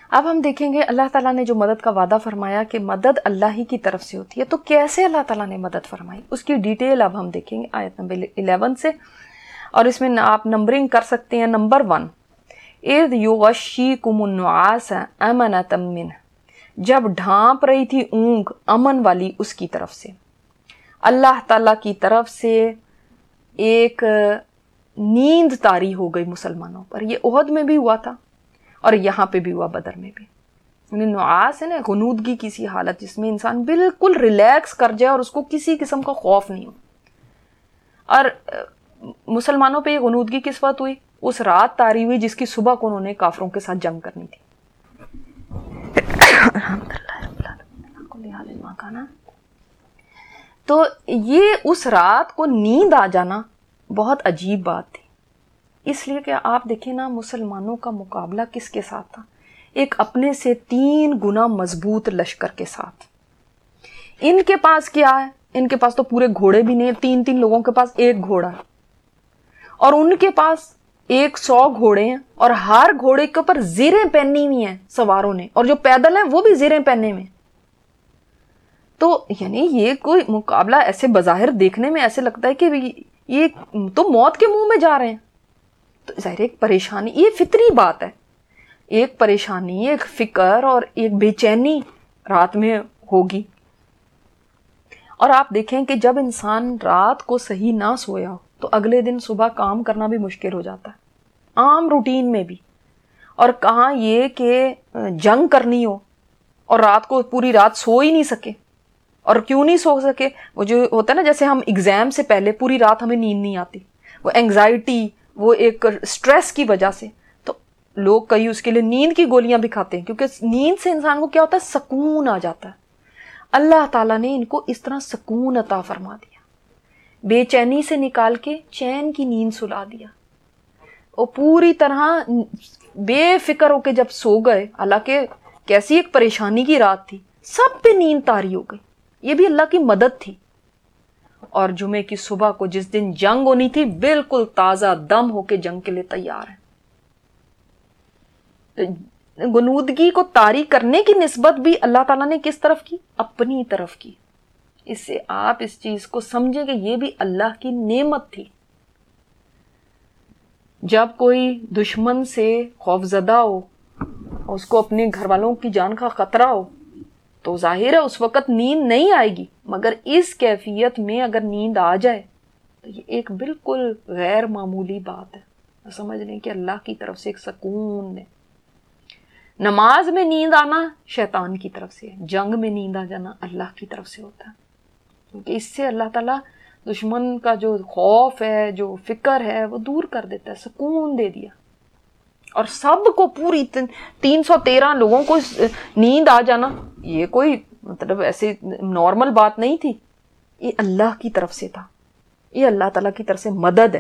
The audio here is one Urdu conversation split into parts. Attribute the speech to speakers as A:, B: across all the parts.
A: اب ہم دیکھیں گے اللہ تعالیٰ نے جو مدد کا وعدہ فرمایا کہ مدد اللہ ہی کی طرف سے ہوتی ہے، تو کیسے اللہ تعالیٰ نے مدد فرمائی اس کی ڈیٹیل اب ہم دیکھیں گے آیت نمبر 11 سے، اور اس میں آپ نمبرنگ کر سکتے ہیں۔ نمبر 1، اذ یغشیکم النعاس امنۃ منہ، جب ڈھانپ رہی تھی اونگ امن والی اس کی طرف سے، اللہ تعالیٰ کی طرف سے ایک نیند طاری ہو گئی مسلمانوں پر۔ یہ احد میں بھی ہوا تھا اور یہاں پہ بھی ہوا، بدر میں بھی۔ یعنی نعاس ہے نا، غنودگی کسی حالت جس میں انسان بالکل ریلیکس کر جائے اور اس کو کسی قسم کا خوف نہیں ہو۔ اور مسلمانوں پہ یہ غنودگی کس وقت ہوئی؟ اس رات طاری ہوئی جس کی صبح کو انہوں نے کافروں کے ساتھ جنگ کرنی تھی۔ تو یہ اس رات کو نیند آ جانا بہت عجیب بات تھی، اس لیے کہ آپ دیکھیں نا مسلمانوں کا مقابلہ کس کے ساتھ تھا؟ ایک اپنے سے 3 گنا مضبوط لشکر کے ساتھ۔ ان کے پاس کیا ہے؟ ان کے پاس تو پورے گھوڑے بھی نہیں، 3 لوگوں کے پاس ایک گھوڑا ہے، اور ان کے پاس 100 گھوڑے ہیں، اور ہر گھوڑے کے اوپر زیریں پہنی ہوئی ہیں سواروں نے، اور جو پیدل ہیں وہ بھی زیریں پہنے ہوئے ہیں۔ تو یعنی یہ کوئی مقابلہ ایسے بظاہر دیکھنے میں ایسے لگتا ہے کہ یہ تو موت کے منہ میں جا رہے ہیں۔ تو ظاہر ایک پریشانی، یہ فطری بات ہے، ایک پریشانی، ایک فکر اور ایک بے چینی رات میں ہوگی۔ اور آپ دیکھیں کہ جب انسان رات کو صحیح نہ سویا ہو تو اگلے دن صبح کام کرنا بھی مشکل ہو جاتا ہے، عام روٹین میں بھی۔ اور کہاں یہ کہ جنگ کرنی ہو اور رات کو پوری رات سو ہی نہیں سکے۔ اور کیوں نہیں سو سکے؟ وہ جو ہوتا ہے نا، جیسے ہم ایگزام سے پہلے پوری رات ہمیں نیند نہیں آتی، وہ انگزائٹی، وہ ایک سٹریس کی وجہ سے، تو لوگ کئی اس کے لیے نیند کی گولیاں بھی کھاتے ہیں، کیونکہ نیند سے انسان کو کیا ہوتا ہے؟ سکون آ جاتا ہے۔ اللہ تعالیٰ نے ان کو اس طرح سکون عطا فرما دیا، بے چینی سے نکال کے چین کی نیند سلا دیا، اور پوری طرح بے فکر ہو کے جب سو گئے، حالانکہ کیسی ایک پریشانی کی رات تھی، سب پہ نیند طاری ہو گئی۔ یہ بھی اللہ کی مدد تھی۔ اور جمعے کی صبح کو جس دن جنگ ہونی تھی، بالکل تازہ دم ہو کے جنگ کے لیے تیار ہے۔ غنودگی کو طاری کرنے کی نسبت بھی اللہ تعالیٰ نے کس طرف کی؟ اپنی طرف کی۔ اس سے آپ اس چیز کو سمجھیں کہ یہ بھی اللہ کی نعمت تھی۔ جب کوئی دشمن سے خوفزدہ ہو اور اس کو اپنے گھر والوں کی جان کا خطرہ ہو تو ظاہر ہے اس وقت نیند نہیں آئے گی، مگر اس کیفیت میں اگر نیند آ جائے تو یہ ایک بالکل غیر معمولی بات ہے۔ سمجھ لیں کہ اللہ کی طرف سے ایک سکون ہے۔ نماز میں نیند آنا شیطان کی طرف سے ہے، جنگ میں نیند آ جانا اللہ کی طرف سے ہوتا ہے، کیونکہ اس سے اللہ تعالیٰ دشمن کا جو خوف ہے، جو فکر ہے، وہ دور کر دیتا ہے، سکون دے دیا۔ اور سب کو پوری 313 لوگوں کو نیند آ جانا، یہ کوئی مطلب ایسے نارمل بات نہیں تھی، یہ اللہ کی طرف سے تھا، یہ اللہ تعالیٰ کی طرف سے مدد ہے۔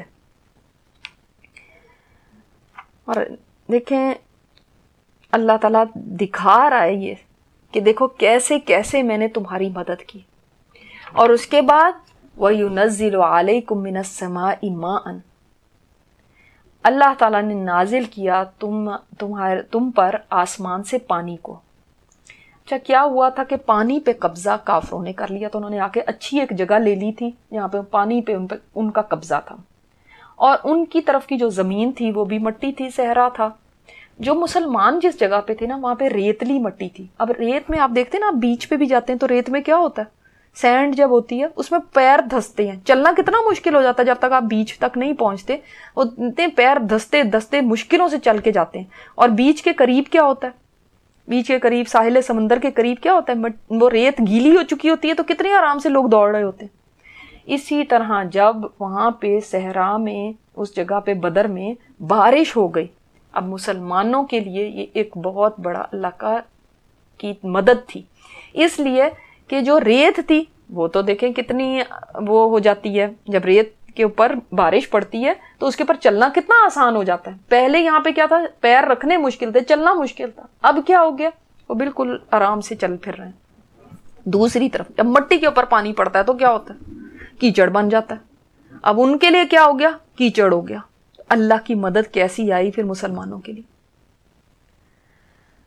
A: اور دیکھیں اللہ تعالیٰ دکھا رہا ہے یہ کہ دیکھو کیسے کیسے میں نے تمہاری مدد کی۔ اور اس کے بعد وَيُنَزِّلُ عَلَيْكُم مِّنَ السَّمَاءِ مَاءً، اللہ تعالیٰ نے نازل کیا تم پر آسمان سے پانی کو۔ اچھا کیا ہوا تھا کہ پانی پہ قبضہ کافروں نے کر لیا، تو انہوں نے آ کے اچھی ایک جگہ لے لی تھی جہاں پہ پانی پہ ان کا قبضہ تھا، اور ان کی طرف کی جو زمین تھی وہ بھی مٹی تھی، صحرا تھا۔ جو مسلمان جس جگہ پہ تھے نا وہاں پہ ریتلی مٹی تھی۔ اب ریت میں آپ دیکھتے ہیں نا، آپ بیچ پہ بھی جاتے ہیں تو ریت میں کیا ہوتا ہے؟ سینڈ جب ہوتی ہے اس میں پیر دھستے ہیں، چلنا کتنا مشکل ہو جاتا ہے جب تک آپ بیچ تک نہیں پہنچتے، وہ اتنے پیر دھستے دھستے مشکلوں سے چل کے جاتے ہیں۔ اور بیچ کے قریب کیا ہوتا ہے؟ بیچ کے قریب، ساحل سمندر کے قریب کیا ہوتا ہے؟ وہ ریت گیلی ہو چکی ہوتی ہے، تو کتنے آرام سے لوگ دوڑ رہے ہوتے ہیں۔ اسی طرح جب وہاں پہ صحرا میں، اس جگہ پہ بدر میں بارش ہو گئی، اب مسلمانوں کے لیے یہ ایک بہت بڑا اللہ کی مدد تھی، اس لیے کہ جو ریت تھی وہ تو دیکھیں کتنی وہ ہو جاتی ہے، جب ریت کے اوپر بارش پڑتی ہے تو اس کے اوپر چلنا کتنا آسان ہو جاتا ہے۔ پہلے یہاں پہ کیا تھا؟ پیر رکھنے مشکل تھے، چلنا مشکل تھا، اب کیا ہو گیا؟ وہ بالکل آرام سے چل پھر رہے ہیں۔ دوسری طرف جب مٹی کے اوپر پانی پڑتا ہے تو کیا ہوتا ہے؟ کیچڑ بن جاتا ہے۔ اب ان کے لیے کیا ہو گیا؟ کیچڑ ہو گیا۔ اللہ کی مدد کیسی آئی پھر مسلمانوں کے لیے؟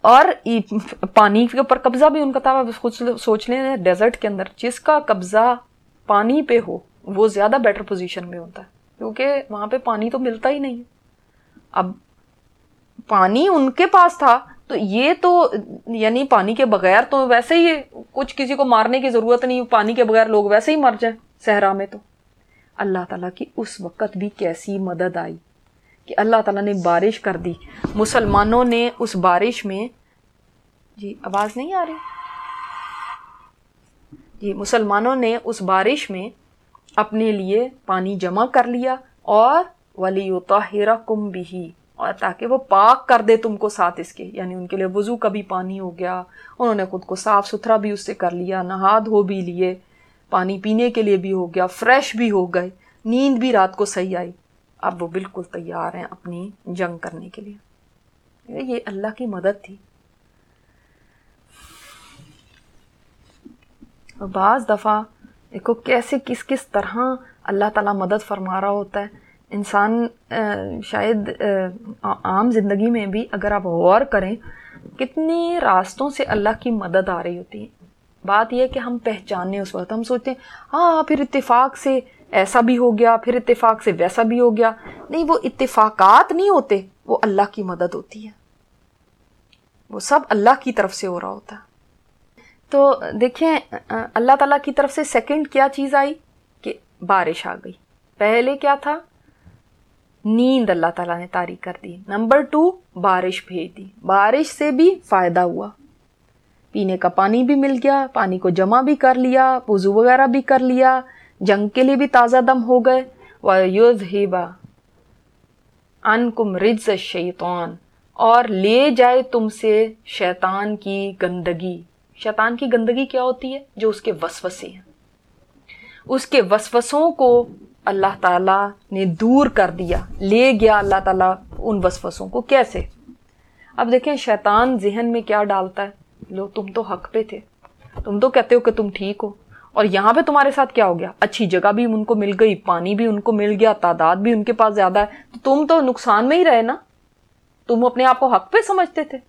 A: اور پانی کے اوپر قبضہ بھی ان کا تھا. خود سوچ لیں ڈیزرٹ کے اندر جس کا قبضہ پانی پہ ہو وہ زیادہ بیٹر پوزیشن میں ہوتا ہے, کیونکہ وہاں پہ پانی تو ملتا ہی نہیں. اب پانی ان کے پاس تھا تو یہ تو یعنی پانی کے بغیر تو ویسے ہی کچھ کسی کو مارنے کی ضرورت نہیں, پانی کے بغیر لوگ ویسے ہی مر جائیں صحرا میں. تو اللہ تعالیٰ کی اس وقت بھی کیسی مدد آئی کہ اللہ تعالیٰ نے بارش کر دی. مسلمانوں نے اس بارش میں, جی آواز نہیں آ رہی جی, مسلمانوں نے اس بارش میں اپنے لیے پانی جمع کر لیا, اور وَلِيُطَهِّرَكُمْ بِهِ, اور تاکہ وہ پاک کر دے تم کو ساتھ اس کے, یعنی ان کے لیے وضو کا بھی پانی ہو گیا, انہوں نے خود کو صاف ستھرا بھی اس سے کر لیا, نہا دھو بھی لیے, پانی پینے کے لیے بھی ہو گیا, فریش بھی ہو گئے, نیند بھی رات کو صحیح آئی. اب وہ بالکل تیار ہیں اپنی جنگ کرنے کے لیے. یہ اللہ کی مدد تھی. اور بعض دفعہ دیکھو کیسے کس طرح اللہ تعالیٰ مدد فرما رہا ہوتا ہے. انسان شاید عام زندگی میں بھی اگر آپ غور کریں کتنی راستوں سے اللہ کی مدد آ رہی ہوتی ہے. بات یہ ہے کہ ہم پہچانے اس وقت, ہم سوچتے ہیں ہاں پھر اتفاق سے ایسا بھی ہو گیا, پھر اتفاق سے ویسا بھی ہو گیا. نہیں, وہ اتفاقات نہیں ہوتے, وہ اللہ کی مدد ہوتی ہے. وہ سب اللہ کی طرف سے ہو رہا ہوتا ہے. تو دیکھیں اللہ تعالیٰ کی طرف سے سیکنڈ کیا چیز آئی کہ بارش آ گئی. پہلے کیا تھا؟ نیند اللہ تعالیٰ نے طاری کر دی. نمبر 2 بارش بھیج دی. بارش سے بھی فائدہ ہوا, پینے کا پانی بھی مل گیا, پانی کو جمع بھی کر لیا, وضو وغیرہ بھی کر لیا, جنگ کے لیے بھی تازہ دم ہو گئے. وَيُذْهِبَ عَنْكُمْ رِجْزَ الشَّيْطَانِ, اور لے جائے تم سے شیطان کی گندگی. شیطان کی گندگی کیا ہوتی ہے؟ جو اس کے وسوسے ہیں, اس کے وسوسوں کو اللہ تعالیٰ نے دور کر دیا, لے گیا اللہ تعالیٰ ان وسوسوں کو. کیسے؟ اب دیکھیں شیطان ذہن میں کیا ڈالتا ہے, لو تم تو حق پہ تھے, تم تو کہتے ہو کہ تم ٹھیک ہو, اور یہاں پہ تمہارے ساتھ کیا ہو گیا, اچھی جگہ بھی ان کو مل گئی, پانی بھی ان کو مل گیا, تعداد بھی ان کے پاس زیادہ ہے, تو تم تو نقصان میں ہی رہے نا. تم اپنے آپ کو حق پہ سمجھتے تھے.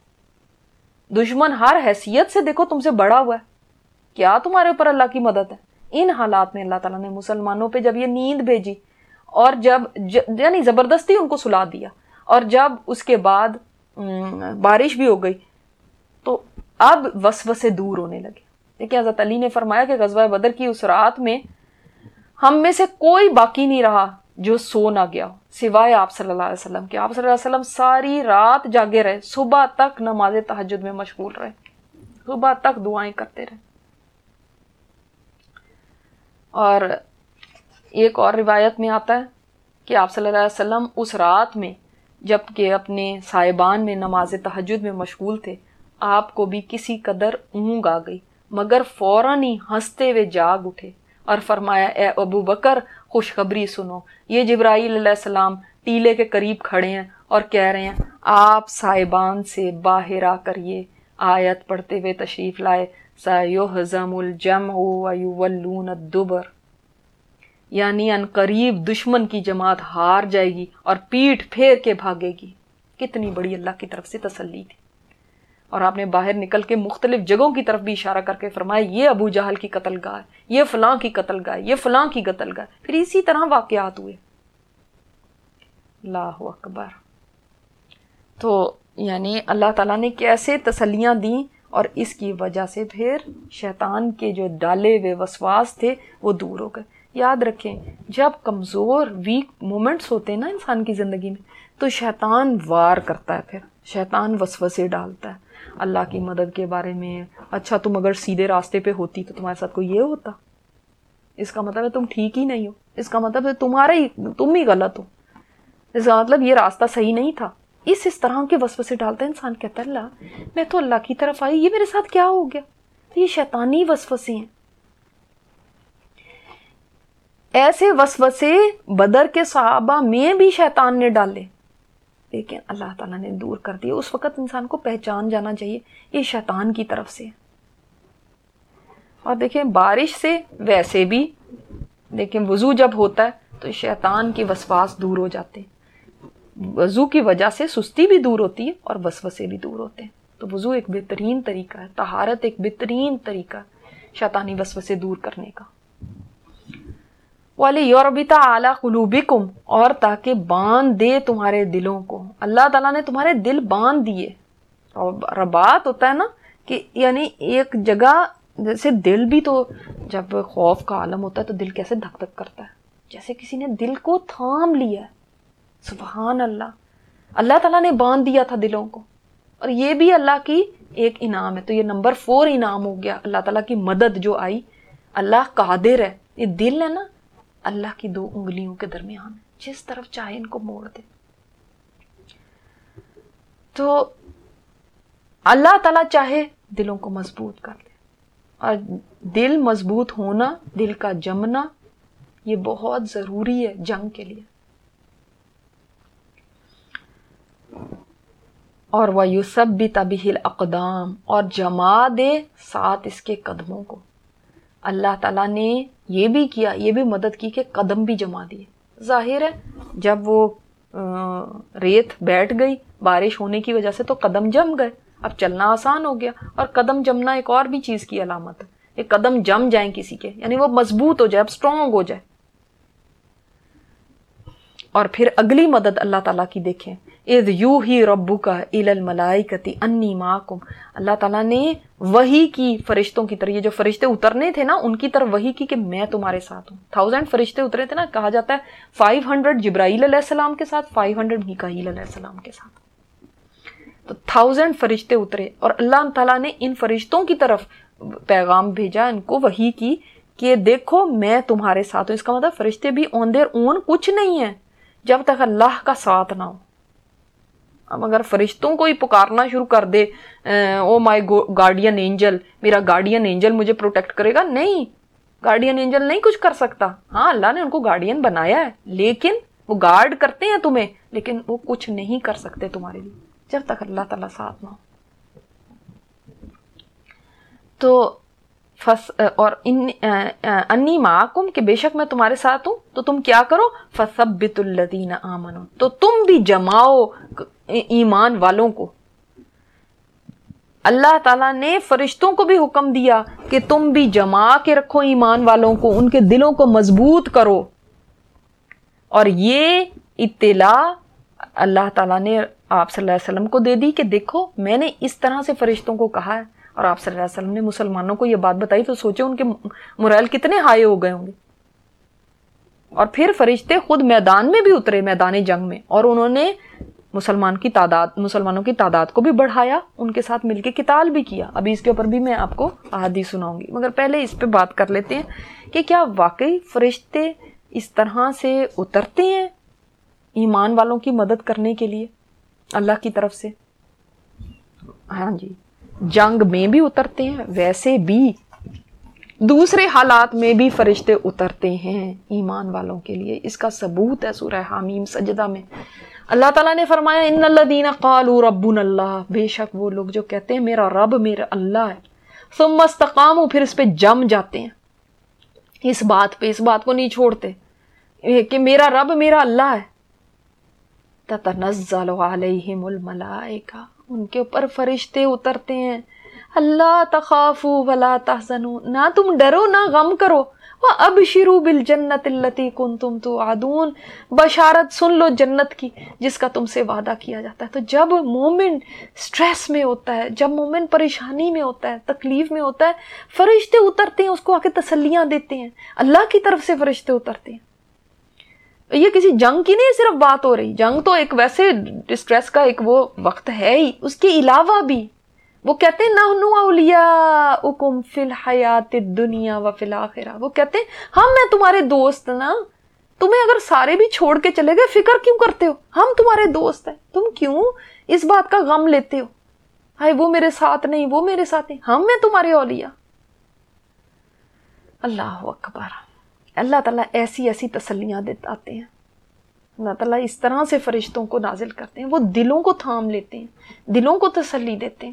A: دشمن ہر حیثیت سے دیکھو تم سے بڑا ہوا ہے, کیا تمہارے اوپر اللہ کی مدد ہے؟ ان حالات میں اللہ تعالیٰ نے مسلمانوں پہ جب یہ نیند بھیجی, اور جب یعنی زبردستی ان کو سلا دیا, اور جب اس کے بعد بارش بھی ہو گئی, تو اب وسوسے دور ہونے لگے. دیکھیں حضرت علی نے فرمایا کہ غزوہ بدر کی اس رات میں ہم میں سے کوئی باقی نہیں رہا جو سو نہ گیا سوائے آپ صلی اللہ علیہ وسلم کے. آپ صلی اللہ علیہ وسلم ساری رات جاگے رہے, صبح تک نماز تہجد میں مشغول رہے, صبح تک دعائیں کرتے رہے. اور ایک اور روایت میں آتا ہے کہ آپ صلی اللہ علیہ وسلم اس رات میں جب کہ اپنے صاحبان میں نماز تہجد میں مشغول تھے, آپ کو بھی کسی قدر اونگ آ گئی, مگر فوراً ہی ہنستے ہوئے جاگ اٹھے اور فرمایا اے ابو بکر خوشخبری سنو, یہ جبرائیل علیہ السلام ٹیلے کے قریب کھڑے ہیں اور کہہ رہے ہیں آپ صاحبان سے باہر آ کر یہ آیت پڑھتے ہوئے تشریف لائے, سَيُهْزَمُ الْجَمْعُ وَيُوَلُّونَ الدُّبُرَ, یعنی ان قریب دشمن کی جماعت ہار جائے گی اور پیٹھ پھیر کے بھاگے گی. کتنی بڑی اللہ کی طرف سے تسلی تھی. اور آپ نے باہر نکل کے مختلف جگہوں کی طرف بھی اشارہ کر کے فرمایا یہ ابو جہل کی قتل گاہ, یہ فلاں کی قتل گاہ, یہ فلاں کی قتل گاہ. پھر اسی طرح واقعات ہوئے. اللہ اکبر. تو یعنی اللہ تعالیٰ نے کیسے تسلیاں دیں, اور اس کی وجہ سے پھر شیطان کے جو ڈالے ہوئے وسواس تھے وہ دور ہو گئے. یاد رکھیں جب کمزور ویک مومنٹس ہوتے ہیں نا انسان کی زندگی میں, تو شیطان وار کرتا ہے, پھر شیطان وسوسے ڈالتا ہے اللہ کی مدد کے بارے میں. اچھا تم اگر سیدھے راستے پہ ہوتی تو تمہارے ساتھ کوئی یہ ہوتا, اس کا مطلب ہے تم ٹھیک ہی نہیں ہو, اس کا مطلب ہے تم ہی غلط ہو, اس کا مطلب یہ راستہ صحیح نہیں تھا. اس طرح کے وسوسے ڈالتا ہے انسان. کہتا ہے اللہ میں تو اللہ کی طرف آئی, یہ میرے ساتھ کیا ہو گیا؟ یہ شیطانی وسوسے ہیں. ایسے وسوسے بدر کے صحابہ میں بھی شیطان نے ڈالے, لیکن اللہ تعالیٰ نے دور کر دیا. اس وقت انسان کو پہچان جانا چاہیے یہ شیطان کی طرف سے. اور دیکھیں بارش سے ویسے بھی دیکھیں وضو جب ہوتا ہے تو شیطان کے وسواس دور ہو جاتے ہیں. وضو کی وجہ سے سستی بھی دور ہوتی ہے اور وسوسے بھی دور ہوتے ہیں. تو وضو ایک بہترین طریقہ ہے, طہارت ایک بہترین طریقہ ہے شیطانی وسوسے دور کرنے کا. وَلِيُرْبِطَ عَلَىٰ قُلُوبِكُمْ, اور تاکہ باندھ دے تمہارے دلوں کو. اللہ تعالیٰ نے تمہارے دل باندھ دیے. رباط ہوتا ہے نا کہ یعنی ایک جگہ, جیسے دل بھی تو جب خوف کا عالم ہوتا ہے تو دل کیسے دھک دھک کرتا ہے, جیسے کسی نے دل کو تھام لیا ہے. سبحان اللہ, اللہ تعالیٰ نے باندھ دیا تھا دلوں کو, اور یہ بھی اللہ کی ایک انعام ہے. تو یہ نمبر 4 انعام ہو گیا, اللہ تعالیٰ کی مدد جو آئی. اللہ قادر ہے, یہ دل ہے نا اللہ کی 2 انگلیوں کے درمیان ہے, جس طرف چاہے ان کو موڑ دے. تو اللہ تعالیٰ چاہے دلوں کو مضبوط کر دے, اور دل مضبوط ہونا, دل کا جمنا, یہ بہت ضروری ہے جنگ کے لیے. اور وَيُثَبِّتَ بِهِ الْأَقْدَامَ, اور جما دے ساتھ اس کے قدموں کو. اللہ تعالیٰ نے یہ بھی کیا, یہ بھی مدد کی کہ قدم بھی جما دیے. ظاہر ہے جب وہ ریت بیٹھ گئی بارش ہونے کی وجہ سے تو قدم جم گئے, اب چلنا آسان ہو گیا. اور قدم جمنا ایک اور بھی چیز کی علامت ہے, یہ قدم جم جائیں کسی کے, یعنی وہ مضبوط ہو جائے, اب اسٹرانگ ہو جائے. اور پھر اگلی مدد اللہ تعالیٰ کی دیکھیں, اذ یوحی ربک الی الملائکۃ انی معکم. اللہ تعالیٰ نے وحی کی فرشتوں کی طرف, یہ جو فرشتے اترنے تھے نا ان کی طرف وحی کی کہ میں تمہارے ساتھ ہوں. 1000 فرشتے اترے تھے نا, کہا جاتا ہے 500 جبرائیل علیہ السلام کے ساتھ, 500 میکائیل علیہ السلام کے ساتھ. تو 1000 فرشتے اترے, اور اللہ تعالیٰ نے ان فرشتوں کی طرف پیغام بھیجا, ان کو وحی کی کہ دیکھو میں تمہارے ساتھ ہوں. اس کا مطلب فرشتے بھی آن دیئر اون کچھ نہیں ہے جب تک اللہ کا ساتھ نہ ہو. اب اگر فرشتوں کو ہی پکارنا شروع کر دے, او مائی گارڈین اینجل, میرا گارڈین اینجل مجھے پروٹیکٹ کرے گا, نہیں, گارڈین اینجل نہیں کچھ کر سکتا. ہاں اللہ نے ان کو گارڈین بنایا ہے, لیکن وہ گارڈ کرتے ہیں تمہیں, لیکن وہ کچھ نہیں کر سکتے تمہارے لیے جب تک اللہ تعالیٰ ساتھ نہ ہو. تو اور انی معکم, کہ بے شک میں تمہارے ساتھ ہوں, تو تم کیا کرو, فثبتوا الذین آمنوا, تو تم بھی جماؤ ایمان والوں کو. اللہ تعالیٰ نے فرشتوں کو بھی حکم دیا کہ تم بھی جما کے رکھو ایمان والوں کو, ان کے دلوں کو مضبوط کرو. اور یہ اطلاع اللہ تعالیٰ نے آپ صلی اللہ علیہ وسلم کو دے دی کہ دیکھو میں نے اس طرح سے فرشتوں کو کہا ہے, اور آپ صلی اللہ علیہ وسلم نے مسلمانوں کو یہ بات بتائی, تو سوچے ان کے مورائل کتنے ہائی ہو گئے ہوں گے. اور پھر فرشتے خود میدان میں بھی اترے, میدان جنگ میں, اور انہوں نے مسلمانوں کی تعداد کو بھی بڑھایا, ان کے ساتھ مل کے قتال بھی کیا. ابھی اس کے اوپر بھی میں آپ کو احادیث سناؤں گی, مگر پہلے اس پہ بات کر لیتے ہیں کہ کیا واقعی فرشتے اس طرح سے اترتے ہیں ایمان والوں کی مدد کرنے کے لیے اللہ کی طرف سے. ہاں جی, جنگ میں بھی اترتے ہیں, ویسے بھی دوسرے حالات میں بھی فرشتے اترتے ہیں ایمان والوں کے لیے. اس کا ثبوت ہے سورہ حامیم سجدہ میں اللہ تعالیٰ نے فرمایا ان الذین قالوا ربنا اللہ, بے شک وہ لوگ جو کہتے ہیں میرا رب میرا اللہ ہے, ثم استقاموا, پھر اس پہ جم جاتے ہیں, اس بات پہ, اس بات کو نہیں چھوڑتے کہ میرا رب میرا اللہ ہے. تتنزل علیہم الملائکہ, ان کے اوپر فرشتے اترتے ہیں, اللہ تخافوا ولا تحزنوا, نہ تم ڈرو نہ غم کرو, وابشروا بالجنۃ التی کنتم توعدون, بشارت سن لو جنت کی جس کا تم سے وعدہ کیا جاتا ہے. تو جب مومن سٹریس میں ہوتا ہے, جب مومن پریشانی میں ہوتا ہے, تکلیف میں ہوتا ہے, فرشتے اترتے ہیں, اس کو آ کے تسلیاں دیتے ہیں, اللہ کی طرف سے فرشتے اترتے ہیں. یہ کسی جنگ کی نہیں صرف بات ہو رہی, جنگ تو ایک ویسے ڈسٹریس کا ایک وہ وقت ہے ہی, اس کے علاوہ بھی وہ کہتے ہیں نحن اولیاؤکم فی الحیات الدنیا وفی الآخرہ, وہ کہتے ہیں ہم میں تمہارے دوست نا, تمہیں اگر سارے بھی چھوڑ کے چلے گئے فکر کیوں کرتے ہو, ہم تمہارے دوست ہیں, تم کیوں اس بات کا غم لیتے ہو, ہائے وہ میرے ساتھ نہیں, وہ میرے ساتھ نہیں, ہم میں تمہارے اولیاء. اللہ اکبر. اللہ تعالیٰ ایسی ایسی تسلیاں آتے ہیں, اللہ تعالیٰ اس طرح سے فرشتوں کو نازل کرتے ہیں, وہ دلوں کو تھام لیتے ہیں, دلوں کو تسلی دیتے ہیں.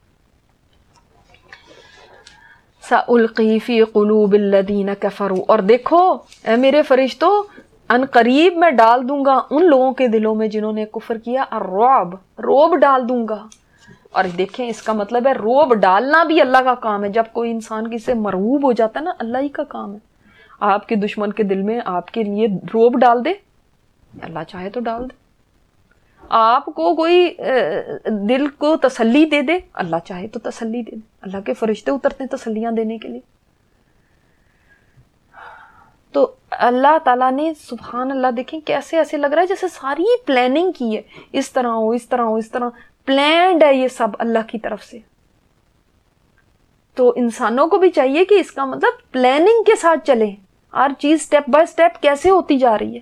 A: سألقی فی قلوب الذین کفروا, اور دیکھو اے میرے فرشتوں ان قریب میں ڈال دوں گا ان لوگوں کے دلوں میں جنہوں نے کفر کیا, الرعب, روب ڈال دوں گا, اور دیکھیں اس کا مطلب ہے روب ڈالنا بھی اللہ کا کام ہے. جب کوئی انسان کسی سے مرعوب ہو جاتا ہے نا, اللہ ہی کا کام ہے. آپ کے دشمن کے دل میں آپ کے لیے روب ڈال دے, اللہ چاہے تو ڈال دے. آپ کو کوئی دل کو تسلی دے دے, اللہ چاہے تو تسلی دے دے. اللہ کے فرشتے اترتے ہیں تسلیاں دینے کے لیے. تو اللہ تعالیٰ نے سبحان اللہ دیکھیں کیسے ایسے لگ رہا ہے جیسے ساری پلاننگ کی ہے, اس طرح ہو اس طرح ہو اس طرح پلانڈ ہے یہ سب اللہ کی طرف سے. تو انسانوں کو بھی چاہیے کہ اس کا مطلب پلاننگ کے ساتھ چلیں, ہر چیز سٹیپ بائی سٹیپ کیسے ہوتی جا رہی ہے.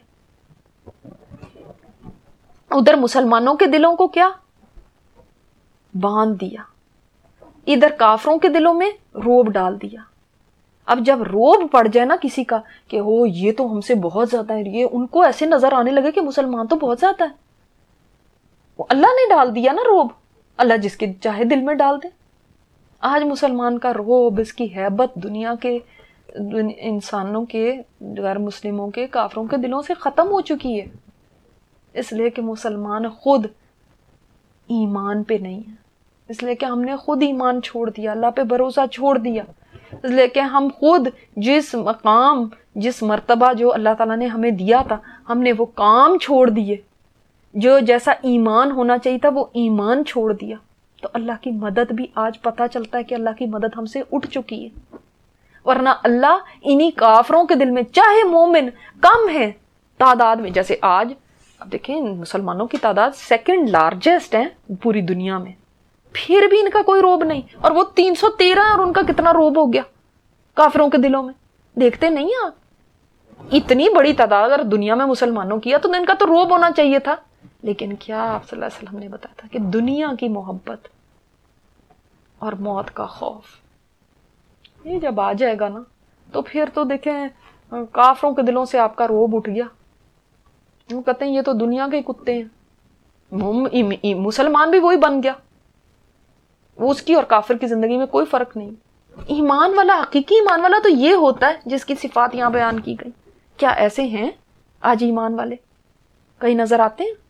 A: ادھر مسلمانوں کے دلوں کو کیا باندھ دیا, ادھر کافروں کے دلوں میں روب ڈال دیا. اب جب روب پڑ جائے نا کسی کا کہ ہو یہ تو ہم سے بہت زیادہ ہے, یہ ان کو ایسے نظر آنے لگے کہ مسلمان تو بہت زیادہ ہے. وہ اللہ نے ڈال دیا نا روب, اللہ جس کے چاہے دل میں ڈال دے. آج مسلمان کا روب, اس کی ہیبت دنیا کے انسانوں کے, غیر مسلموں کے, کافروں کے دلوں سے ختم ہو چکی ہے. اس لیے کہ مسلمان خود ایمان پہ نہیں ہے, اس لیے کہ ہم نے خود ایمان چھوڑ دیا, اللہ پہ بھروسہ چھوڑ دیا. اس لیے کہ ہم خود جس مقام جس مرتبہ جو اللہ تعالیٰ نے ہمیں دیا تھا, ہم نے وہ کام چھوڑ دیے. جو جیسا ایمان ہونا چاہیے تھا وہ ایمان چھوڑ دیا. تو اللہ کی مدد بھی آج پتہ چلتا ہے کہ اللہ کی مدد ہم سے اٹھ چکی ہے. ورنہ اللہ انہی کافروں کے دل میں, چاہے مومن کم ہے تعداد میں, جیسے آج اب دیکھیں مسلمانوں کی تعداد سیکنڈ لارجسٹ ہے پوری دنیا میں, پھر بھی ان کا کوئی روب نہیں. اور وہ 313 ہے, اور ان کا کتنا روب ہو گیا کافروں کے دلوں میں. دیکھتے نہیں آپ, اتنی بڑی تعداد اگر دنیا میں مسلمانوں کی ہے تو ان کا تو روب ہونا چاہیے تھا. لیکن کیا آپ صلی اللہ علیہ وسلم نے بتایا تھا کہ دنیا کی محبت اور موت کا خوف, یہ جب آ جائے گا نا تو پھر تو دیکھیں کافروں کے دلوں سے آپ کا روب اٹھ گیا. وہ کہتے ہیں یہ تو دنیا کے کتے ہیں, مسلمان بھی وہی بن گیا, وہ اس کی اور کافر کی زندگی میں کوئی فرق نہیں. ایمان والا, حقیقی ایمان والا تو یہ ہوتا ہے جس کی صفات یہاں بیان کی گئی. کیا ایسے ہیں آج ایمان والے؟ کہیں نظر آتے ہیں؟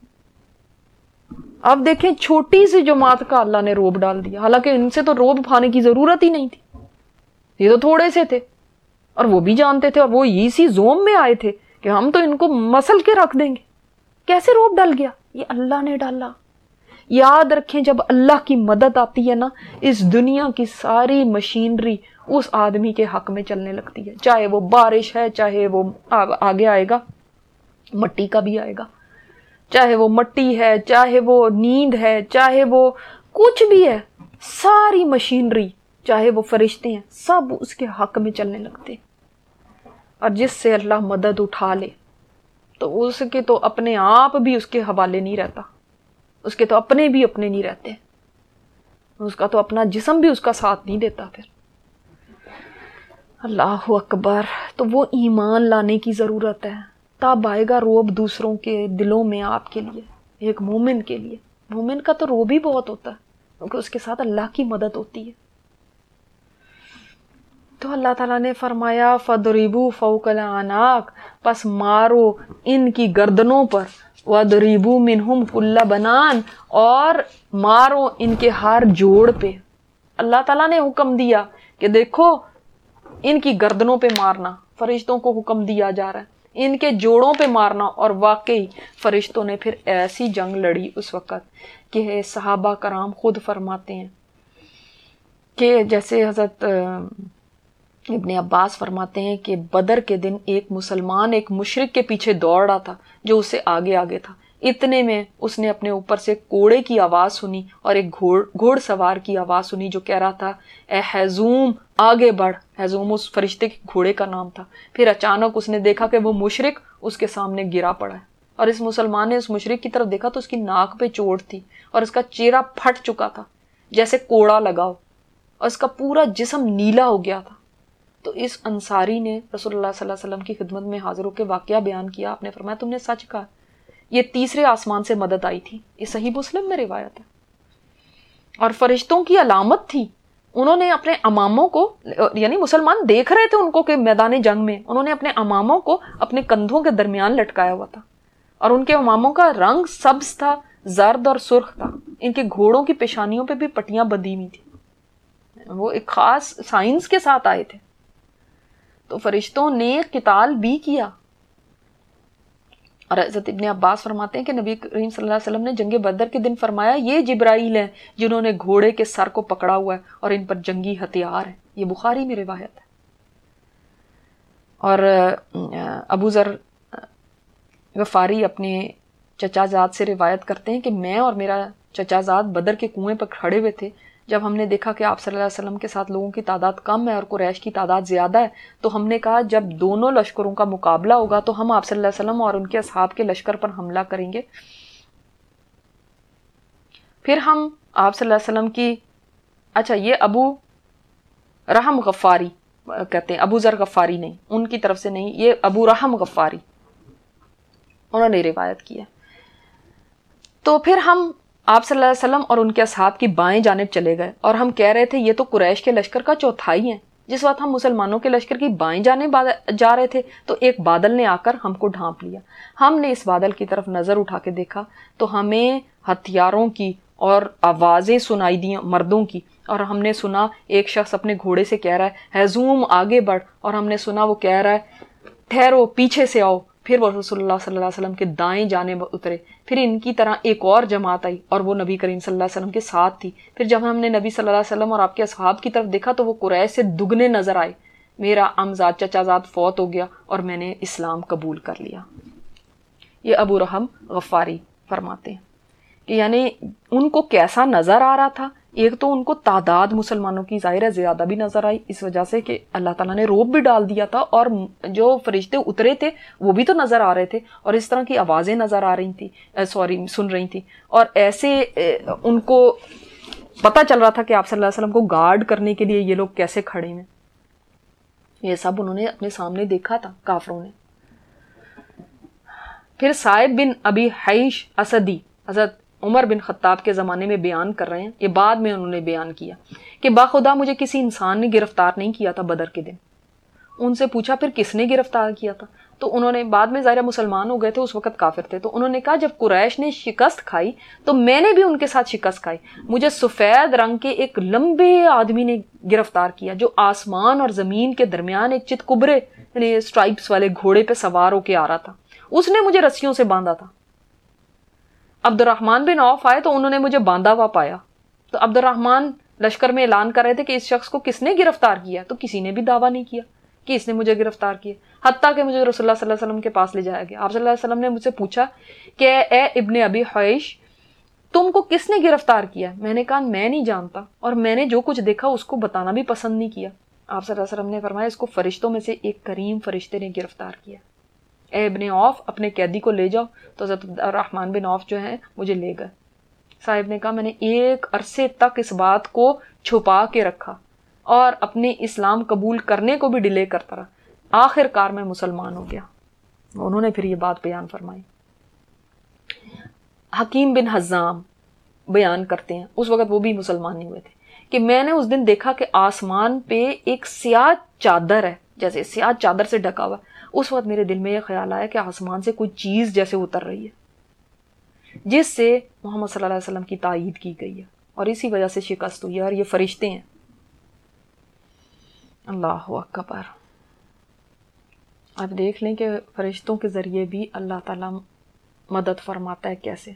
A: اب دیکھیں چھوٹی سی جماعت کا اللہ نے روب ڈال دیا, حالانکہ ان سے تو روب پھانے کی ضرورت ہی نہیں تھی. یہ تو تھوڑے سے تھے, اور وہ بھی جانتے تھے, اور وہ اسی زوم میں آئے تھے کہ ہم تو ان کو مسل کے رکھ دیں گے. کیسے روب ڈل گیا؟ یہ اللہ نے ڈالا. یاد رکھیں جب اللہ کی مدد آتی ہے نا, اس دنیا کی ساری مشینری اس آدمی کے حق میں چلنے لگتی ہے. چاہے وہ بارش ہے, چاہے وہ آگے آئے گا مٹی کا بھی آئے گا, چاہے وہ مٹی ہے, چاہے وہ نیند ہے, چاہے وہ کچھ بھی ہے, ساری مشینری, چاہے وہ فرشتے ہیں, سب اس کے حق میں چلنے لگتے. اور جس سے اللہ مدد اٹھا لے تو اس کے تو اپنے آپ بھی اس کے حوالے نہیں رہتا, اس کے تو اپنے بھی اپنے نہیں رہتے, اس کا تو اپنا جسم بھی اس کا ساتھ نہیں دیتا. پھر اللہ اکبر. تو وہ ایمان لانے کی ضرورت ہے, تب آئے گا روب دوسروں کے دلوں میں آپ کے لیے. ایک مومن کے لیے, مومن کا تو روب ہی بہت ہوتا ہے کیونکہ اس کے ساتھ اللہ کی مدد ہوتی ہے. تو اللہ تعالیٰ نے فرمایا فَضْرِبُوا فَوْقَ الْأَعْنَاقِ, پس مارو ان کی گردنوں پر, وَضْرِبُوا مِنْهُمْ كُلَّ بَنَانٍ, اور مارو ان کے ہر جوڑ پہ. اللہ تعالیٰ نے حکم دیا کہ دیکھو ان کی گردنوں پہ مارنا, فرشتوں کو حکم دیا جا رہا ہے ان کے جوڑوں پہ مارنا. اور واقعی فرشتوں نے پھر ایسی جنگ لڑی اس وقت کہ صحابہ کرام خود فرماتے ہیں کہ جیسے حضرت ابن عباس فرماتے ہیں کہ بدر کے دن ایک مسلمان ایک مشرک کے پیچھے دوڑ رہا تھا جو اس سے آگے آگے تھا. اتنے میں اس نے اپنے اوپر سے کوڑے کی آواز سنی اور ایک گھوڑ سوار کی آواز سنی جو کہہ رہا تھا اے حیزوم آگے بڑھ. حیزوم اس فرشتے کے گھوڑے کا نام تھا. پھر اچانک اس نے دیکھا کہ وہ مشرک اس کے سامنے گرا پڑا ہے, اور اس مسلمان نے اس مشرک کی طرف دیکھا تو اس کی ناک پہ چوٹ تھی اور اس کا چہرہ پھٹ چکا تھا جیسے کوڑا لگا ہو, اور اس کا پورا جسم نیلا ہو گیا تھا. تو اس انصاری نے رسول اللہ صلی اللہ علیہ وسلم کی خدمت میں حاضر ہو کے واقعہ بیان کیا. آپ نے فرمایا تم نے سچ کہا, یہ تیسرے آسمان سے مدد آئی تھی. یہ صحیح مسلم میں روایت ہے. اور فرشتوں کی علامت تھی. انہوں نے اپنے اماموں کو, یعنی مسلمان دیکھ رہے تھے ان کو کہ میدان جنگ میں, انہوں نے اپنے اماموں کو اپنے کندھوں کے درمیان لٹکایا ہوا تھا, اور ان کے اماموں کا رنگ سبز تھا, زرد اور سرخ تھا. ان کے گھوڑوں کی پیشانیوں پہ بھی پٹیاں بندھی ہوئی تھی. وہ ایک خاص سائنس کے ساتھ آئے تھے. تو فرشتوں نے قتال بھی کیا. اور حضرت ابن عباس فرماتے ہیں کہ نبی کریم صلی اللہ علیہ وسلم نے جنگ بدر کے دن فرمایا یہ جبرائیل ہیں جنہوں نے گھوڑے کے سر کو پکڑا ہوا ہے اور ان پر جنگی ہتھیار ہیں. یہ بخاری میں روایت ہے. اور ابو ذر غفاری اپنے چچا زاد سے روایت کرتے ہیں کہ میں اور میرا چچا زاد بدر کے کنویں پر کھڑے ہوئے تھے. جب ہم نے دیکھا کہ آپ صلی اللہ علیہ وسلم کے ساتھ لوگوں کی تعداد کم ہے اور قریش کی تعداد زیادہ ہے تو ہم نے کہا جب دونوں لشکروں کا مقابلہ ہوگا تو ہم آپ صلی اللہ علیہ وسلم اور ان کے اصحاب کے لشکر پر حملہ کریں گے. پھر ہم آپ صلی اللہ علیہ وسلم کی یہ ابو رحم غفاری کہتے ہیں, ابو ذر غفاری نہیں, ان کی طرف سے نہیں, یہ ابو رحم غفاری انہوں نے روایت کیا. تو پھر ہم آپ صلی اللہ علیہ وسلم اور ان کے اصحاب کی بائیں جانب چلے گئے اور ہم کہہ رہے تھے یہ تو قریش کے لشکر کا چوتھائی ہے. جس وقت ہم مسلمانوں کے لشکر کی بائیں جانب جا رہے تھے تو ایک بادل نے آ کر ہم کو ڈھانپ لیا. ہم نے اس بادل کی طرف نظر اٹھا کے دیکھا تو ہمیں ہتھیاروں کی اور آوازیں سنائی دیں مردوں کی, اور ہم نے سنا ایک شخص اپنے گھوڑے سے کہہ رہا ہے ہیزوم آگے بڑھ, اور ہم نے سنا وہ کہہ رہا ہے ٹھہرو پیچھے سے آؤ. پھر وہ رسول اللہ صلی اللہ علیہ وسلم کے دائیں جانب اترے. پھر ان کی طرح ایک اور جماعت آئی اور وہ نبی کریم صلی اللہ علیہ وسلم کے ساتھ تھی. پھر جب ہم نے نبی صلی اللہ علیہ وسلم اور آپ کے اصحاب کی طرف دیکھا تو وہ قریش سے دگنے نظر آئے. میرا عمزاد چچا زاد فوت ہو گیا اور میں نے اسلام قبول کر لیا. یہ ابو رحم غفاری فرماتے ہیں کہ یعنی ان کو کیسا نظر آ رہا تھا. ایک تو ان کو تعداد مسلمانوں کی ظاہر ہے زیادہ بھی نظر آئی اس وجہ سے کہ اللہ تعالیٰ نے روب بھی ڈال دیا تھا, اور جو فرشتے اترے تھے وہ بھی تو نظر آ رہے تھے, اور اس طرح کی آوازیں نظر آ رہی تھیں سن رہی تھیں, اور ایسے ان کو پتہ چل رہا تھا کہ آپ صلی اللہ علیہ وسلم کو گارڈ کرنے کے لیے یہ لوگ کیسے کھڑے ہیں. یہ سب انہوں نے اپنے سامنے دیکھا تھا کافروں نے. پھر صائب بن ابی حیش اسدی حضرت عمر بن خطاب کے زمانے میں بیان کر رہے ہیں, یہ بعد میں انہوں نے بیان کیا کہ باخدا مجھے کسی انسان نے گرفتار نہیں کیا تھا بدر کے دن. ان سے پوچھا پھر کس نے گرفتار کیا تھا, تو انہوں نے بعد میں ظاہر مسلمان ہو گئے تھے, اس وقت کافر تھے, تو انہوں نے کہا جب قریش نے شکست کھائی تو میں نے بھی ان کے ساتھ شکست کھائی. مجھے سفید رنگ کے ایک لمبے آدمی نے گرفتار کیا جو آسمان اور زمین کے درمیان ایک چت کبرے یعنی اسٹرائپس والے گھوڑے پہ سوار ہو کے آ رہا تھا. اس نے مجھے رسیوں سے باندھا تھا. عبد الرحمن بن عوف آئے تو انہوں نے مجھے باندھا ہوا پایا. تو عبد الرحمن لشکر میں اعلان کر رہے تھے کہ اس شخص کو کس نے گرفتار کیا, تو کسی نے بھی دعویٰ نہیں کیا کہ اس نے مجھے گرفتار کیا, حتیٰ کہ مجھے رسول اللہ صلی اللہ علیہ وسلم کے پاس لے جایا گیا. آپ صلی اللہ علیہ وسلم نے مجھ سے پوچھا کہ اے ابن ابی حیش تم کو کس نے گرفتار کیا. میں نے کہا میں نہیں جانتا, اور میں نے جو کچھ دیکھا اس کو بتانا بھی پسند نہیں کیا. آپ صلی اللہ علیہ وسلم نے فرمایا اس کو فرشتوں میں سے ایک کریم فرشتے نے گرفتار کیا. اے ابن عوف اپنے قیدی کو لے جاؤ. تو حضرت الرحمن بن عوف جو ہیں مجھے لے گئے. صاحب نے کہا میں نے ایک عرصے تک اس بات کو چھپا کے رکھا اور اپنے اسلام قبول کرنے کو بھی ڈیلے کرتا رہا. آخر کار میں مسلمان ہو گیا. انہوں نے پھر یہ بات بیان فرمائی. حکیم بن حزام بیان کرتے ہیں اس وقت وہ بھی مسلمان نہیں ہوئے تھے کہ میں نے اس دن دیکھا کہ آسمان پہ ایک سیاہ چادر ہے, جیسے سیاہ چادر سے ڈھکا ہوا. اس وقت میرے دل میں یہ خیال آیا کہ آسمان سے کوئی چیز جیسے اتر رہی ہے جس سے محمد صلی اللہ علیہ وسلم کی تائید کی گئی ہے, اور اسی وجہ سے شکست ہوئی ہے, اور یہ فرشتے ہیں. اللہ اکبر. آپ دیکھ لیں کہ فرشتوں کے ذریعے بھی اللہ تعالیٰ مدد فرماتا ہے کیسے.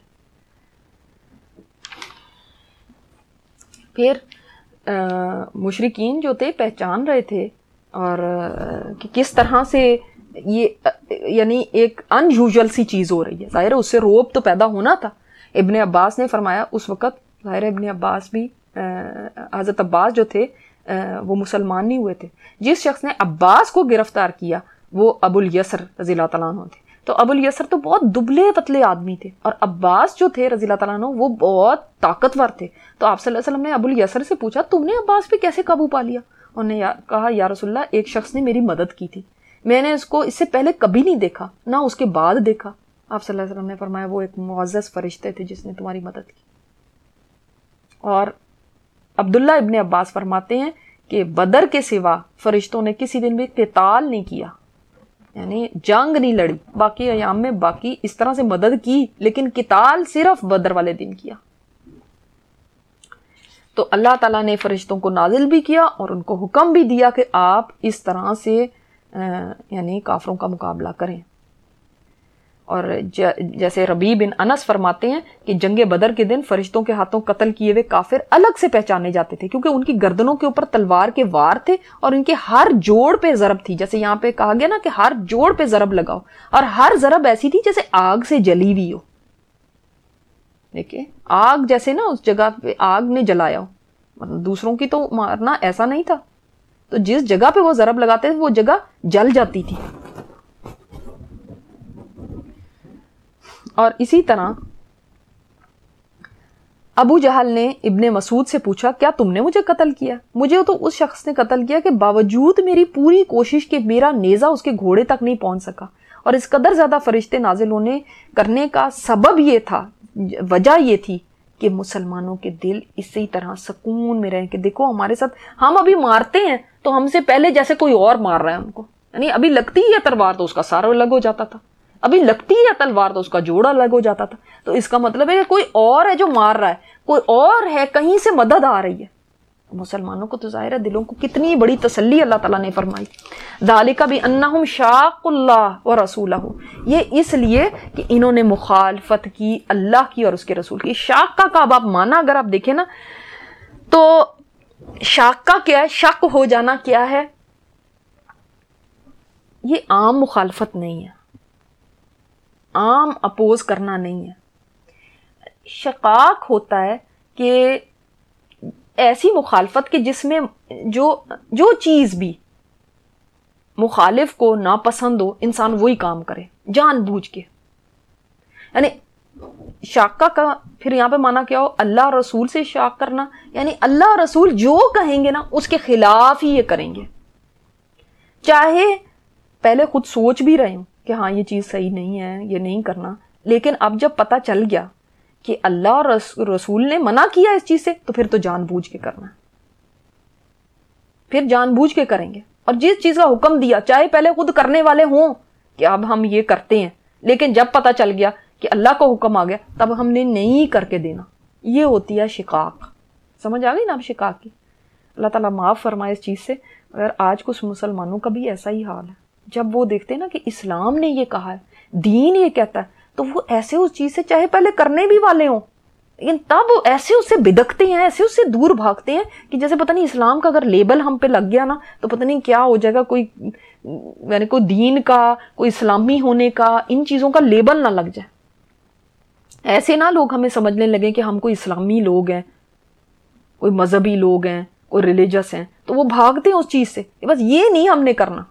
A: پھر مشرکین جو تھے پہچان رہے تھے اور کہ کس طرح سے یہ یعنی ایک ان یوزول سی چیز ہو رہی ہے. ظاہر ہے اس سے روب تو پیدا ہونا تھا. ابن عباس نے فرمایا اس وقت, ظاہر ابن عباس بھی حضرت عباس جو تھے وہ مسلمان نہیں ہوئے تھے. جس شخص نے عباس کو گرفتار کیا وہ ابو الیسر رضی اللہ تعالیٰ عنہ تھے. تو ابو الیسر تو بہت دبلے پتلے آدمی تھے, اور عباس جو تھے رضی اللہ تعالیٰ عنہ وہ بہت طاقتور تھے. تو آپ صلی اللہ علیہ وسلم نے ابو الیسر سے پوچھا تم نے عباس پہ کیسے قابو پا لیا. انہوں نے کہا یا رسول اللہ ایک شخص نے میری مدد کی تھی, میں نے اس کو اس سے پہلے کبھی نہیں دیکھا نہ اس کے بعد دیکھا. آپ صلی اللہ علیہ وسلم نے فرمایا وہ ایک معزز فرشتے تھے جس نے تمہاری مدد کی. اور عبداللہ ابن عباس فرماتے ہیں کہ بدر کے سوا فرشتوں نے کسی دن بھی قتال نہیں کیا. یعنی جنگ نہیں لڑی، باقی ایام میں باقی اس طرح سے مدد کی، لیکن قتال صرف بدر والے دن کیا۔ تو اللہ تعالیٰ نے فرشتوں کو نازل بھی کیا اور ان کو حکم بھی دیا کہ آپ اس طرح سے یعنی کافروں کا مقابلہ کریں۔ اور جیسے ربیع بن انس فرماتے ہیں کہ جنگ بدر کے دن فرشتوں کے ہاتھوں قتل کیے ہوئے کافر الگ سے پہچانے جاتے تھے، کیونکہ ان کی گردنوں کے اوپر تلوار کے وار تھے اور ان کے ہر جوڑ پہ ضرب تھی، جیسے یہاں پہ کہا گیا نا کہ ہر جوڑ پہ ضرب لگاؤ، اور ہر ضرب ایسی تھی جیسے آگ سے جلی ہوئی ہو۔ دیکھیں آگ جیسے نا اس جگہ پہ آگ نے جلایا ہو، مطلب دوسروں کی تو مارنا ایسا نہیں تھا، تو جس جگہ پہ وہ ضرب لگاتے تھے وہ جگہ جل جاتی تھی۔ اور اسی طرح ابو جہل نے ابن مسعود سے پوچھا کیا تم نے مجھے قتل کیا؟ مجھے تو اس شخص نے قتل کیا کہ باوجود میری پوری کوشش کے میرا نیزہ اس کے گھوڑے تک نہیں پہنچ سکا، اور اس قدر زیادہ فرشتے نازل ہونے کرنے کا سبب یہ تھا، وجہ یہ تھی کہ مسلمانوں کے دل اسی طرح سکون میں رہیں کہ دیکھو ہمارے ساتھ ہم ابھی مارتے ہیں تو ہم سے پہلے جیسے کوئی اور مار رہا ہے ان کو، یعنی ابھی لگتی ہے تلوار تو اس کا سر الگ ہو جاتا تھا، ابھی لگتی ہے تلوار تو اس کا جوڑا الگ ہو جاتا تھا، تو اس کا مطلب ہے کہ کوئی اور ہے جو مار رہا ہے، کوئی اور ہے، کہیں سے مدد آ رہی ہے۔ مسلمانوں کو تو ظاہر ہے دلوں کو کتنی بڑی تسلی اللہ تعالیٰ نے فرمائی، ذالک بانہم شاقوا اللہ ورسولہ، یہ اس لیے کہ انہوں نے مخالفت کی اللہ کی اور اس کے رسول کی۔ شاق کا اب آپ مانا اگر آپ دیکھیں نا تو شاق کا کیا ہے، شک ہو جانا کیا ہے، یہ عام مخالفت نہیں ہے، عام اپوز کرنا نہیں ہے۔ شقاق ہوتا ہے کہ ایسی مخالفت کہ جس میں جو چیز بھی مخالف کو ناپسند ہو انسان وہی کام کرے جان بوجھ کے، یعنی شاقہ کا پھر یہاں پہ مانا کیا ہو، اللہ رسول سے شاق کرنا، یعنی اللہ رسول جو کہیں گے نا اس کے خلاف ہی یہ کریں گے، چاہے پہلے خود سوچ بھی رہے ہوں کہ ہاں یہ چیز صحیح نہیں ہے، یہ نہیں کرنا، لیکن اب جب پتہ چل گیا کہ اللہ اور رسول نے منع کیا اس چیز سے تو پھر تو جان بوجھ کے کرنا ہے، پھر جان بوجھ کے کریں گے۔ اور جس چیز کا حکم دیا چاہے پہلے خود کرنے والے ہوں کہ اب ہم یہ کرتے ہیں، لیکن جب پتہ چل گیا کہ اللہ کو حکم آ گیا تب ہم نے نہیں کر کے دینا، یہ ہوتی ہے شقاق۔ سمجھ آ گئی نا اب شقاق کی؟ اللہ تعالیٰ معاف فرمائے اس چیز سے۔ اگر آج کچھ مسلمانوں کا بھی ایسا ہی حال ہے، جب وہ دیکھتے ہیں نا کہ اسلام نے یہ کہا ہے، دین یہ کہتا ہے، تو وہ ایسے اس چیز سے چاہے پہلے کرنے بھی والے ہوں لیکن تب ایسے اس سے بدکتے ہیں، ایسے اس سے دور بھاگتے ہیں کہ جیسے پتہ نہیں اسلام کا اگر لیبل ہم پہ لگ گیا نا تو پتہ نہیں کیا ہو جائے گا، کوئی یعنی کوئی دین کا، کوئی اسلامی ہونے کا، ان چیزوں کا لیبل نہ لگ جائے، ایسے نہ لوگ ہمیں سمجھنے لگیں کہ ہم کوئی اسلامی لوگ ہیں، کوئی مذہبی لوگ ہیں، کوئی ریلیجس ہیں، تو وہ بھاگتے ہیں اس چیز سے، بس یہ نہیں ہم نے کرنا۔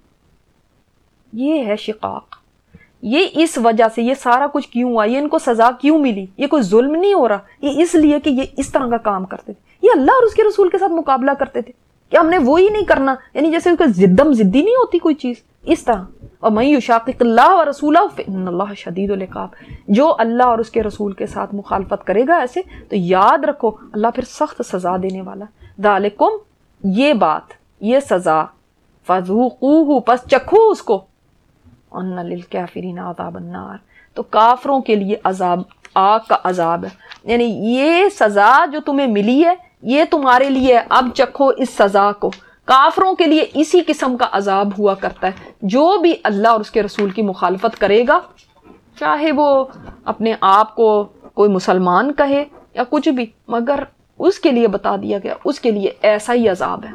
A: یہ ہے شقاق، یہ اس وجہ سے یہ سارا کچھ کیوں ہوا، یہ ان کو سزا کیوں ملی، یہ کوئی ظلم نہیں ہو رہا، یہ اس لیے کہ یہ اس طرح کا کام کرتے تھے، یہ اللہ اور اس کے رسول کے ساتھ مقابلہ کرتے تھے کہ ہم نے وہی نہیں کرنا، یعنی جیسے اس کا زدم زدی نہیں ہوتی کوئی چیز اس طرح۔ اور من یشاقق اللہ ورسولہ فإن اللہ شدید العقاب، جو اللہ اور اس کے رسول کے ساتھ مخالفت کرے گا ایسے تو یاد رکھو اللہ پھر سخت سزا دینے والا۔ ذالکم، یہ بات، یہ سزا، فذوقوہ، پس چکھو اس کو، ان للکافرین عذاب النار، تو کافروں کے لیے عذاب، آگ کا عذاب ہے، یعنی یہ سزا جو تمہیں ملی ہے یہ تمہارے لیے ہے، اب چکھو اس سزا کو۔ کافروں کے لیے اسی قسم کا عذاب ہوا کرتا ہے، جو بھی اللہ اور اس کے رسول کی مخالفت کرے گا، چاہے وہ اپنے آپ کو کوئی مسلمان کہے یا کچھ بھی، مگر اس کے لیے بتا دیا گیا اس کے لیے ایسا ہی عذاب ہے۔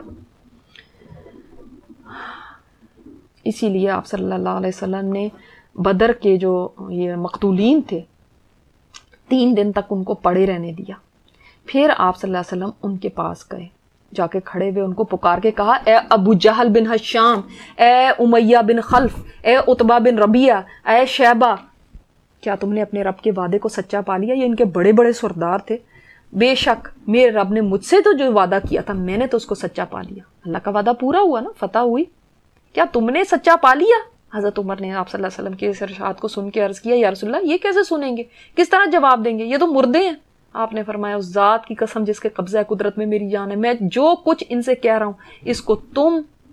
A: اسی لیے آپ صلی اللہ علیہ وسلم نے بدر کے جو یہ مقتولین تھے 3 دن تک ان کو پڑے رہنے دیا، پھر آپ صلی اللہ علیہ وسلم ان کے پاس گئے، جا کے کھڑے ہوئے ان کو پکار کے کہا، اے ابو جہل بن ہشام، اے امیہ بن خلف، اے عتبہ بن ربیعہ، اے شیبہ، کیا تم نے اپنے رب کے وعدے کو سچا پا لیا؟ یہ ان کے بڑے بڑے سردار تھے۔ بے شک میرے رب نے مجھ سے تو جو وعدہ کیا تھا میں نے تو اس کو سچا پا لیا، اللہ کا وعدہ پورا ہوا نا، فتح ہوئی، کیا تم نے سچا پا لیا؟ حضرت عمر نے آپ صلی اللہ علیہ وسلم کے اس ارشاد کو سن کے عرض کیا، یا رسول اللہ یہ کیسے سنیں گے، کس طرح جواب دیں گے، یہ تو مردے ہیں۔ آپ نے فرمایا، اس ذات کی قسم جس کے قبضہ قدرت میں میری جان ہے، میں جو کچھ ان سے کہہ رہا ہوں اس کو تم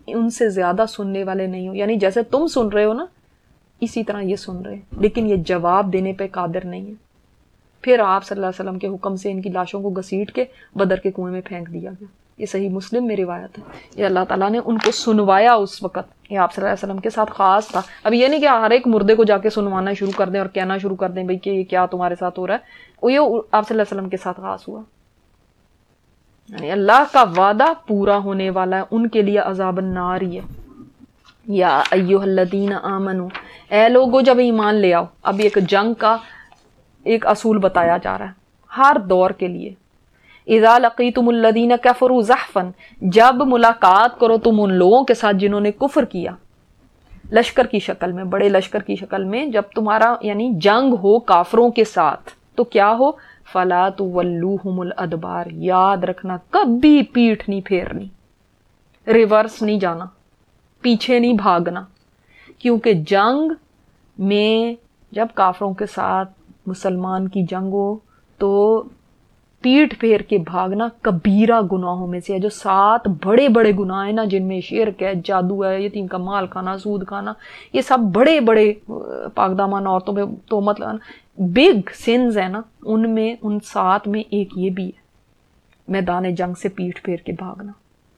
A: ان سے زیادہ سننے والے نہیں ہو، یعنی جیسے تم سن رہے ہو نا اسی طرح یہ سن رہے ہیں، لیکن یہ جواب دینے پہ قادر نہیں ہے۔ پھر آپ صلی اللہ علیہ وسلم کے حکم سے ان کی لاشوں کو گھسیٹ کے بدر کے کنویں میں پھینک دیا گیا۔ یہ صحیح مسلم میں روایت ہے۔ یہ اللہ تعالیٰ نے ان کو سنوایا اس وقت، یہ آپ صلی اللہ علیہ وسلم کے ساتھ خاص تھا۔ اب یہ نہیں کہ ہر ایک مردے کو جا کے سنوانا شروع کر دیں اور کہنا شروع کر دیں بھائی کہ یہ کیا تمہارے ساتھ ہو رہا ہے، وہ یہ آپ صلی اللہ علیہ وسلم کے ساتھ خاص ہوا۔ یعنی اللہ کا وعدہ پورا ہونے والا ہے، ان کے لیے عذاب النار ہی ہے۔ یا ایھا الذین آمنو، اے لوگو جب ایمان لے آؤ۔ اب ایک جنگ کا ایک اصول بتایا جا رہا ہے ہر دور کے لیے۔ اذا لقیتم الذین کفروا زحفا، جب ملاقات کرو تم ان لوگوں کے ساتھ جنہوں نے کفر کیا، لشکر کی شکل میں، بڑے لشکر کی شکل میں، جب تمہارا یعنی جنگ ہو کافروں کے ساتھ تو کیا ہو، فلا تولوہم الادبار، یاد رکھنا کبھی پیٹھ نہیں پھیرنی، ریورس نہیں جانا، پیچھے نہیں بھاگنا، کیونکہ جنگ میں جب کافروں کے ساتھ مسلمان کی جنگ ہو تو پیٹھ پھیر کے بھاگنا کبیرہ گناہوں میں سے ہے۔ جو 7 بڑے بڑے گناہ ہیں نا، جن میں شرک ہے، جادو ہے، یتیم کا مال کھانا، سود کھانا، یہ سب بڑے بڑے پاک دامن عورتوں پہ تہمت لگانا، بگ سنز ہے نا، ان میں ان 7 میں ایک یہ بھی ہے، میدان جنگ سے پیٹھ پھیر کے بھاگنا۔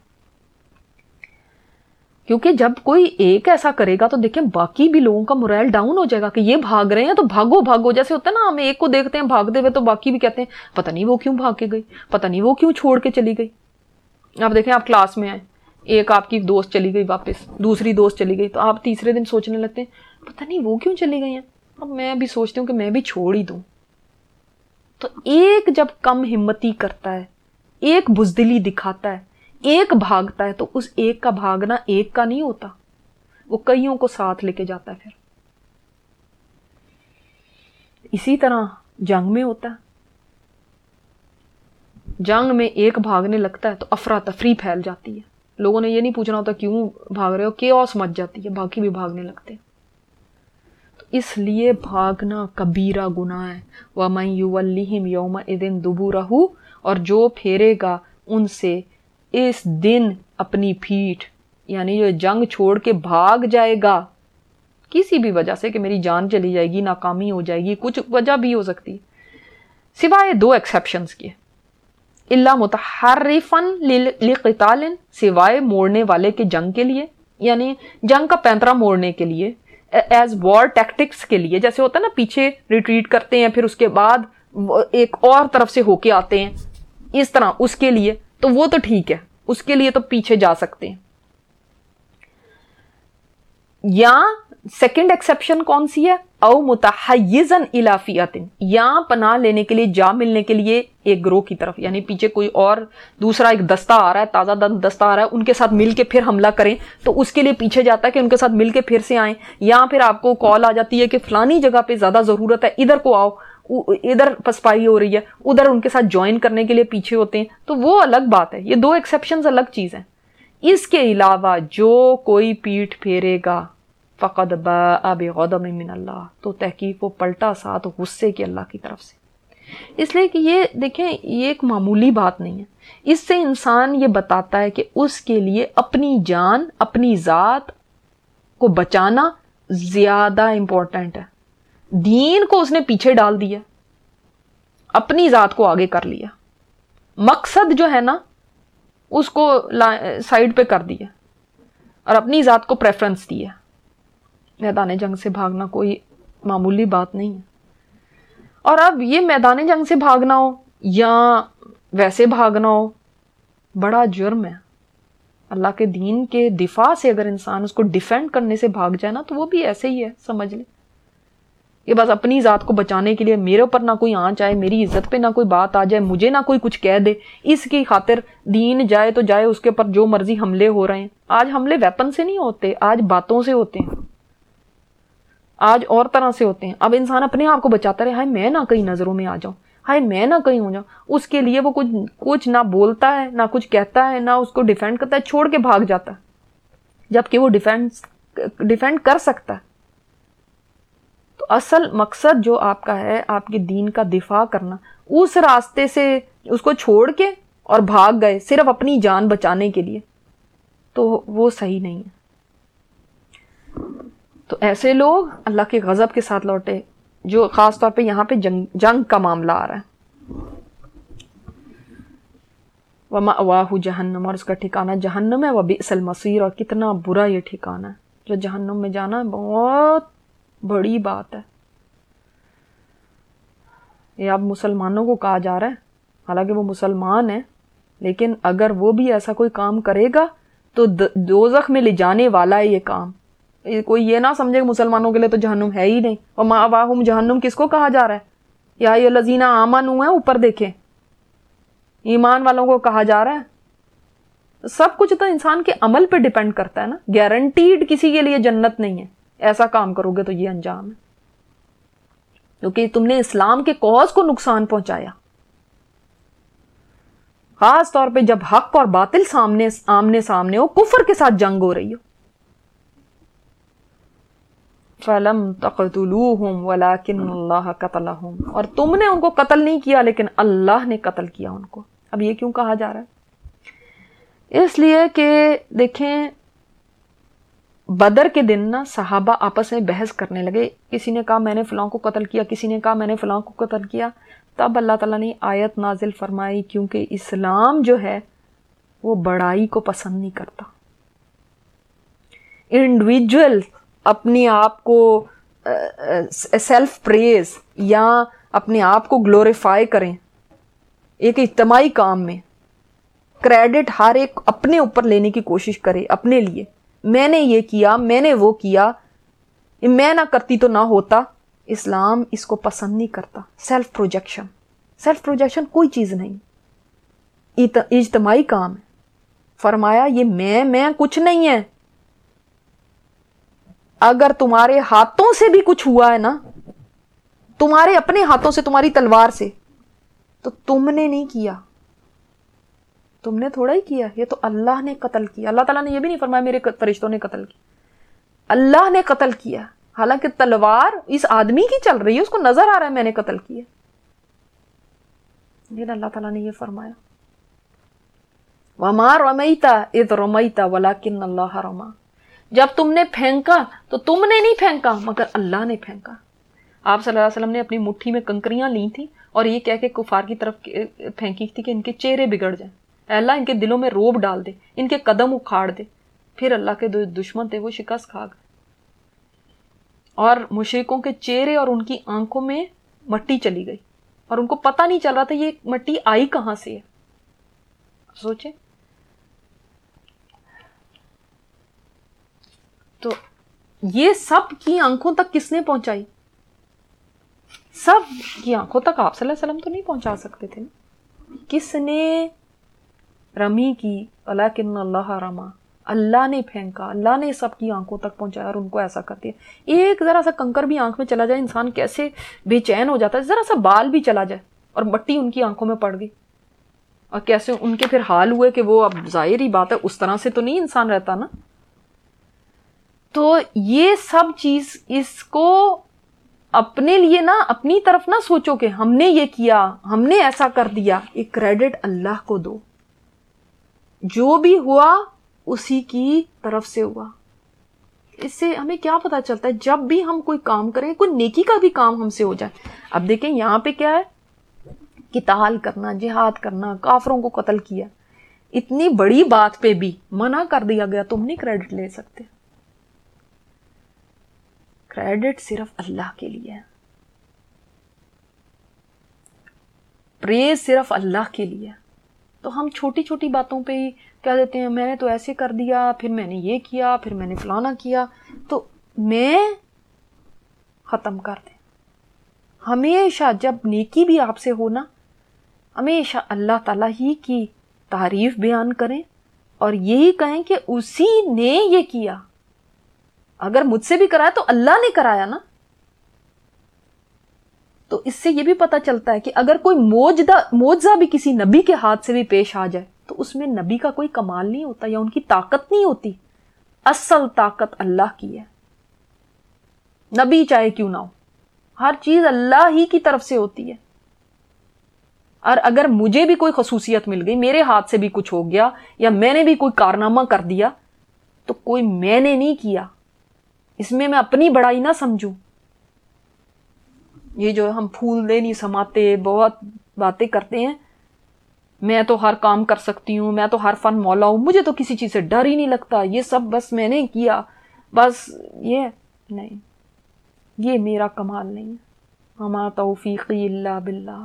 A: کیونکہ جب کوئی ایک ایسا کرے گا تو دیکھیں باقی بھی لوگوں کا موریل ڈاؤن ہو جائے گا کہ یہ بھاگ رہے ہیں تو بھاگو بھاگو، جیسے ہوتا ہے نا، ہم ایک کو دیکھتے ہیں بھاگتے ہوئے تو باقی بھی کہتے ہیں پتہ نہیں وہ کیوں بھاگ کے گئی، پتہ نہیں وہ کیوں چھوڑ کے چلی گئی۔ آپ دیکھیں آپ کلاس میں آئیں، ایک آپ کی دوست چلی گئی واپس، دوسری دوست چلی گئی، تو آپ تیسرے دن سوچنے لگتے ہیں پتہ نہیں وہ کیوں چلی گئی ہیں، اب میں بھی سوچتی ہوں کہ میں بھی چھوڑ ہی دوں۔ تو ایک جب کم ہمتی کرتا ہے، ایک بزدلی دکھاتا ہے، ایک بھاگتا ہے، تو اس ایک کا بھاگنا ایک کا نہیں ہوتا، وہ کئیوں کو ساتھ لے کے جاتا ہے۔ پھر اسی طرح جنگ میں ہوتا ہے، جنگ میں ایک بھاگنے لگتا ہے تو افراتفری پھیل جاتی ہے، لوگوں نے یہ نہیں پوچھنا ہوتا کیوں بھاگ رہے ہو، کیوس مچ جاتی ہے، باقی بھی بھاگنے لگتے ہیں۔ تو اس لیے بھاگنا کبیرہ گناہ ہے۔ وَمَن يُوَلِّهِمْ يَوْمَئِذٍ دُبُورَهُ، اور جو پھیرے گا ان سے اس دن اپنی پیٹھ، یعنی جو جنگ چھوڑ کے بھاگ جائے گا کسی بھی وجہ سے، کہ میری جان چلی جائے گی، ناکامی ہو جائے گی، کچھ وجہ بھی ہو سکتی، سوائے 2 ایکسیپشنز کے، الا متحرفا لقتال، سوائے موڑنے والے کے جنگ کے لیے، یعنی جنگ کا پینترا موڑنے کے لیے، ایز وار ٹیکٹکس کے لیے، جیسے ہوتا ہے نا پیچھے ریٹریٹ کرتے ہیں پھر اس کے بعد ایک اور طرف سے ہو کے آتے ہیں، اس طرح اس کے لیے تو وہ تو ٹھیک ہے، اس کے لیے تو پیچھے جا سکتے ہیں۔ یا سیکنڈ ایکسیپشن کون سی ہے، او متحیزا الی فئۃ، یا پناہ لینے کے لیے، جا ملنے کے لیے ایک گروہ کی طرف، یعنی پیچھے کوئی اور دوسرا ایک دستہ آ رہا ہے، تازہ دستہ آ رہا ہے، ان کے ساتھ مل کے پھر حملہ کریں، تو اس کے لیے پیچھے جاتا ہے کہ ان کے ساتھ مل کے پھر سے آئیں، یا پھر آپ کو کال آ جاتی ہے کہ فلانی جگہ پہ زیادہ ضرورت ہے، ادھر کو آؤ، ادھر پسپائی ہو رہی ہے، ادھر ان کے ساتھ جوائن کرنے کے لیے پیچھے ہوتے ہیں، تو وہ الگ بات ہے۔ یہ 2 ایکسیپشنز الگ چیز ہیں۔ اس کے علاوہ جو کوئی پیٹھ پھیرے گا فقد باء بغضب من اللہ، تو تحقیق وہ پلٹا ساتھ غصے کے اللہ کی طرف سے۔ اس لیے کہ یہ دیکھیں یہ ایک معمولی بات نہیں ہے، اس سے انسان یہ بتاتا ہے کہ اس کے لیے اپنی جان، اپنی ذات کو بچانا زیادہ امپورٹنٹ ہے۔ دین کو اس نے پیچھے ڈال دیا، اپنی ذات کو آگے کر لیا، مقصد جو ہے نا اس کو سائڈ پہ کر دیا اور اپنی ذات کو پریفرنس دیا۔ میدان جنگ سے بھاگنا کوئی معمولی بات نہیں ہے۔ اور اب یہ میدان جنگ سے بھاگنا ہو یا ویسے بھاگنا ہو، بڑا جرم ہے۔ اللہ کے دین کے دفاع سے اگر انسان اس کو ڈیفینڈ کرنے سے بھاگ جائے نا، تو وہ بھی ایسے ہی ہے، سمجھ لیں۔ یہ بس اپنی ذات کو بچانے کے لیے، میرے اوپر نہ کوئی آنچ آئے، میری عزت پہ نہ کوئی بات آ جائے، مجھے نہ کوئی کچھ کہہ دے، اس کی خاطر دین جائے تو جائے، اس کے اوپر جو مرضی حملے ہو رہے ہیں۔ آج حملے ویپن سے نہیں ہوتے، آج باتوں سے ہوتے ہیں، آج اور طرح سے ہوتے ہیں۔ اب انسان اپنے آپ کو بچاتا رہے، ہائے میں نہ کہیں نظروں میں آ جاؤں، ہائے میں نہ کہیں ہو جاؤں، اس کے لیے وہ کچھ نہ بولتا ہے، نہ کچھ کہتا ہے، نہ اس کو ڈیفینڈ کرتا ہے، چھوڑ کے بھاگ جاتا ہے، جبکہ وہ ڈیفینڈ کر سکتا ہے۔ تو اصل مقصد جو آپ کا ہے، آپ کے دین کا دفاع کرنا، اس راستے سے اس کو چھوڑ کے اور بھاگ گئے صرف اپنی جان بچانے کے لیے، تو وہ صحیح نہیں ہے. تو ایسے لوگ اللہ کے غضب کے ساتھ لوٹے، جو خاص طور پہ یہاں پہ جنگ کا معاملہ آ رہا ہے. وَمَأْوَاهُ جہنم، اور اس کا ٹھکانہ جہنم ہے. وَبِئْسَ الْمَصِيرُ، اور کتنا برا یہ ٹھکانہ ہے. جو جہنم میں جانا بہت بڑی بات ہے. یہ اب مسلمانوں کو کہا جا رہا ہے، حالانکہ وہ مسلمان ہیں، لیکن اگر وہ بھی ایسا کوئی کام کرے گا تو دوزخ میں لے جانے والا ہے یہ کام. کوئی یہ نہ سمجھے کہ مسلمانوں کے لیے تو جہنم ہے ہی نہیں. وَمَأْوَاهُمْ جہنم کس کو کہا جا رہا ہے؟ یا ایھا الذین آمنوا ہے، اوپر دیکھیں، ایمان والوں کو کہا جا رہا ہے. سب کچھ تو انسان کے عمل پہ ڈیپینڈ کرتا ہے نا. گارنٹیڈ کسی کے لیے جنت نہیں ہے. ایسا کام کرو گے تو یہ انجام ہے، کیونکہ تم نے اسلام کے کوز کو نقصان پہنچایا. خاص طور پہ جب حق اور باطل آمنے سامنے ہو، کفر کے ساتھ جنگ ہو رہی ہو. فَلَمْ تَقْتُلُوهُمْ وَلَكِنَّ اللَّهَ قَتَلَهُمْ، اور تم نے ان کو قتل نہیں کیا لیکن اللہ نے قتل کیا ان کو. اب یہ کیوں کہا جا رہا ہے؟ اس لیے کہ دیکھیں، بدر کے دن نا صحابہ آپس میں بحث کرنے لگے. کسی نے کہا میں نے فلاں کو قتل کیا، کسی نے کہا میں نے فلاں کو قتل کیا. تب اللہ تعالیٰ نے آیت نازل فرمائی، کیونکہ اسلام جو ہے وہ بڑائی کو پسند نہیں کرتا. انڈیویجول اپنے آپ کو سیلف پریز یا اپنے آپ کو گلوریفائی کریں ایک اجتماعی کام میں، کریڈٹ ہر ایک اپنے اوپر لینے کی کوشش کرے اپنے لیے. میں نے یہ کیا، میں نے وہ کیا، میں نہ کرتی تو نہ ہوتا. اسلام اس کو پسند نہیں کرتا. سیلف پروجیکشن کوئی چیز نہیں، اجتماعی کام ہے. فرمایا یہ میں کچھ نہیں ہے. اگر تمہارے ہاتھوں سے بھی کچھ ہوا ہے نا، تمہارے اپنے ہاتھوں سے، تمہاری تلوار سے، تو تم نے نہیں کیا، تم نے تھوڑا ہی کیا، یہ تو اللہ نے قتل کیا. اللہ تعالیٰ نے یہ بھی نہیں فرمایا میرے فرشتوں نے قتل کیا، اللہ نے قتل کیا. حالانکہ تلوار اس آدمی کی چل رہی ہے، اس کو نظر آ رہا ہے میں نے قتل کیا، لیکن اللہ تعالیٰ نے یہ فرمایا وَمَا رَمَيْتَ إِذْ رَمَيْتَ وَلَكِنَّ اللَّهَ رَمَى، جب تم نے پھینکا تو تم نے نہیں پھینکا مگر اللہ نے پھینکا. آپ صلی اللہ علیہ وسلم نے اپنی مٹھی میں کنکریاں لی تھیں اور یہ کہہ کے کفار کی طرف پھینکی تھی کہ ان کے چہرے بگڑ جائیں، اے اللہ ان کے دلوں میں روب ڈال دے، ان کے قدم اکھاڑ دے. پھر اللہ کے دشمن تھے وہ شکست کھا گئے، اور مشرکوں کے چہرے اور ان کی آنکھوں میں مٹی چلی گئی، اور ان کو پتہ نہیں چل رہا تھا یہ مٹی آئی کہاں سے ہے. سوچیں. تو یہ سب کی آنکھوں تک کس نے پہنچائی؟ سب کی آنکھوں تک آپ صلی اللہ علیہ وسلم تو نہیں پہنچا سکتے تھے. کس نے رمی کی؟ ولیکن اللہ رما، اللہ نے پھینکا، اللہ نے سب کی آنکھوں تک پہنچایا اور ان کو ایسا کر دیا. ایک ذرا سا کنکر بھی آنکھ میں چلا جائے انسان کیسے بے چین ہو جاتا ہے. ذرا سا بال بھی چلا جائے اور مٹی ان کی آنکھوں میں پڑ گئی، اور کیسے ان کے پھر حال ہوئے کہ وہ، اب ظاہر ہی بات ہے اس طرح سے تو نہیں انسان رہتا نا. تو یہ سب چیز اس کو اپنے لیے نہ، اپنی طرف نہ سوچو کہ ہم نے یہ کیا، ہم نے ایسا کر دیا. ایک کریڈٹ اللہ کو دو، جو بھی ہوا اسی کی طرف سے ہوا. اس سے ہمیں کیا پتا چلتا ہے؟ جب بھی ہم کوئی کام کریں، کوئی نیکی کا بھی کام ہم سے ہو جائے. اب دیکھیں یہاں پہ کیا ہے، قتال کرنا، جہاد کرنا، کافروں کو قتل کیا. اتنی بڑی بات پہ بھی منع کر دیا گیا، تم نہیں کریڈٹ لے سکتے. کریڈٹ صرف اللہ کے لیے ہے، پریز صرف اللہ کے لیے. تو ہم چھوٹی چھوٹی باتوں پہ ہی کہہ دیتے ہیں میں نے تو ایسے کر دیا، پھر میں نے یہ کیا، پھر میں نے فلانا کیا. تو میں ختم کر دیں. ہمیشہ جب نیکی بھی آپ سے ہونا، ہمیشہ اللہ تعالیٰ ہی کی تعریف بیان کریں اور یہی کہیں کہ اسی نے یہ کیا. اگر مجھ سے بھی کرایا تو اللہ نے کرایا نا. تو اس سے یہ بھی پتہ چلتا ہے کہ اگر کوئی معجزہ بھی کسی نبی کے ہاتھ سے بھی پیش آ جائے تو اس میں نبی کا کوئی کمال نہیں ہوتا یا ان کی طاقت نہیں ہوتی. اصل طاقت اللہ کی ہے. نبی چاہے کیوں نہ ہو، ہر چیز اللہ ہی کی طرف سے ہوتی ہے. اور اگر مجھے بھی کوئی خصوصیت مل گئی، میرے ہاتھ سے بھی کچھ ہو گیا یا میں نے بھی کوئی کارنامہ کر دیا، تو کوئی میں نے نہیں کیا، اس میں اپنی بڑائی نہ سمجھوں. یہ جو ہم پھول دے نہیں سماتے، بہت باتیں کرتے ہیں، میں تو ہر کام کر سکتی ہوں، میں تو ہر فن مولا ہوں، مجھے تو کسی چیز سے ڈر ہی نہیں لگتا، یہ سب بس میں نے کیا، بس یہ نہیں، یہ میرا کمال نہیں ہے. وما توفیقی الا باللہ،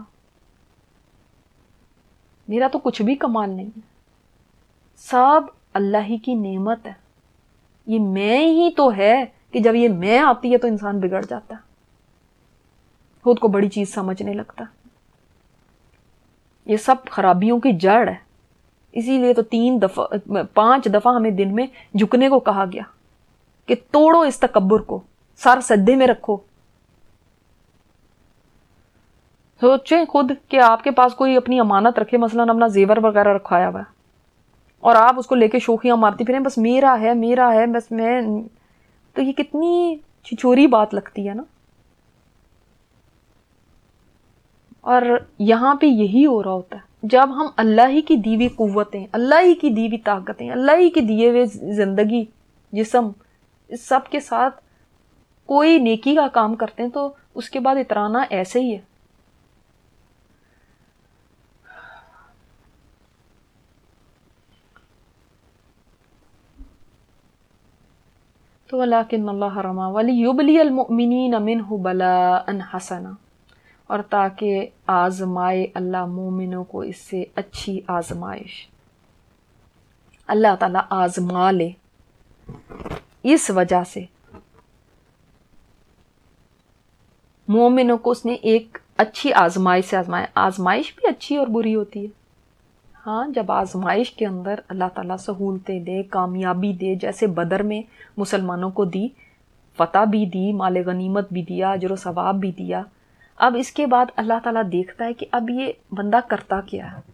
A: میرا تو کچھ بھی کمال نہیں ہے، سب اللہ ہی کی نعمت ہے. یہ میں ہی تو ہے کہ جب یہ میں آتی ہے تو انسان بگڑ جاتا ہے، خود کو بڑی چیز سمجھنے لگتا ہے. یہ سب خرابیوں کی جڑ ہے. اسی لیے تو 5 دفعہ ہمیں دن میں جھکنے کو کہا گیا کہ توڑو اس تکبر کو، سر سجدے میں رکھو. سوچیں خود کہ آپ کے پاس کوئی اپنی امانت رکھے، مثلا اپنا زیور وغیرہ رکھوایا ہوا ہے، اور آپ اس کو لے کے شوخیاں مارتی پھریں، بس میرا ہے میرا ہے، بس میں، تو یہ کتنی چھچوری بات لگتی ہے نا. اور یہاں پہ یہی ہو رہا ہوتا ہے جب ہم اللہ ہی کی دی ہوئی قوتیں، اللہ ہی کی دی ہوئی طاقتیں، اللہ ہی کے دیے ہوئے زندگی، جسم، اس سب کے ساتھ کوئی نیکی کا کام کرتے ہیں تو اس کے بعد اترانا ایسے ہی ہے. تو وَلَٰكِنَّ اللَّهَ رَمَىٰ وَلِيُبْلِيَ الْمُؤْمِنِينَ مِنْهُ بَلَاءً حَسَنًا، اور تاکہ آزمائے اللہ مومنوں کو اس سے اچھی آزمائش. اللہ تعالیٰ آزما لے اس وجہ سے مومنوں کو، اس نے ایک اچھی آزمائش سے آزمایا. آزمائش بھی اچھی اور بری ہوتی ہے. ہاں، جب آزمائش کے اندر اللہ تعالیٰ سہولتیں دے، کامیابی دے، جیسے بدر میں مسلمانوں کو دی، فتح بھی دی، مال غنیمت بھی دیا، اجر و ثواب بھی دیا. اب اس کے بعد اللہ تعالیٰ دیکھتا ہے کہ اب یہ بندہ کرتا کیا ہے.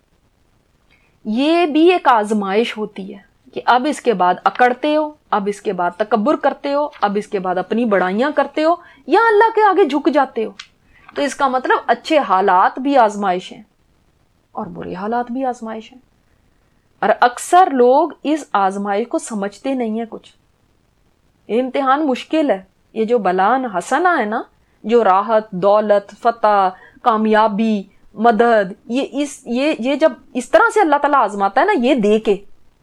A: یہ بھی ایک آزمائش ہوتی ہے کہ اب اس کے بعد اکڑتے ہو، اب اس کے بعد تکبر کرتے ہو، اب اس کے بعد اپنی بڑائیاں کرتے ہو، یا اللہ کے آگے جھک جاتے ہو. تو اس کا مطلب اچھے حالات بھی آزمائش ہیں اور برے حالات بھی آزمائش ہیں. اور اکثر لوگ اس آزمائش کو سمجھتے نہیں ہیں کچھ. یہ امتحان مشکل ہے. یہ جو بلان حسنہ ہے نا، جو راحت، دولت، فتح، کامیابی، مدد، یہ جب اس طرح سے اللہ تعالیٰ آزماتا ہے نا، یہ دے کے،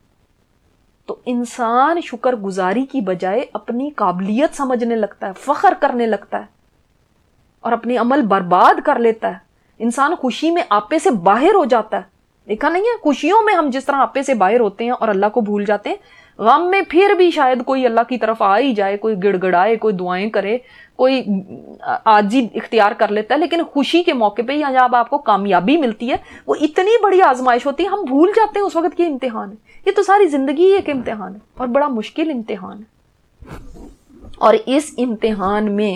A: تو انسان شکر گزاری کی بجائے اپنی قابلیت سمجھنے لگتا ہے، فخر کرنے لگتا ہے اور اپنے عمل برباد کر لیتا ہے. انسان خوشی میں آپے سے باہر ہو جاتا ہے. دیکھا نہیں ہے خوشیوں میں ہم جس طرح آپے سے باہر ہوتے ہیں اور اللہ کو بھول جاتے ہیں، غم میں پھر بھی شاید کوئی اللہ کی طرف آ ہی جائے، کوئی گڑ گڑائے، کوئی دعائیں کرے، کوئی عاجزی اختیار کر لیتا ہے. لیکن خوشی کے موقع پہ یا جب آپ کو کامیابی ملتی ہے، وہ اتنی بڑی آزمائش ہوتی ہے، ہم بھول جاتے ہیں اس وقت کہ امتحان ہے. یہ تو ساری زندگی ایک امتحان ہے اور بڑا مشکل امتحان ہے. اور اس امتحان میں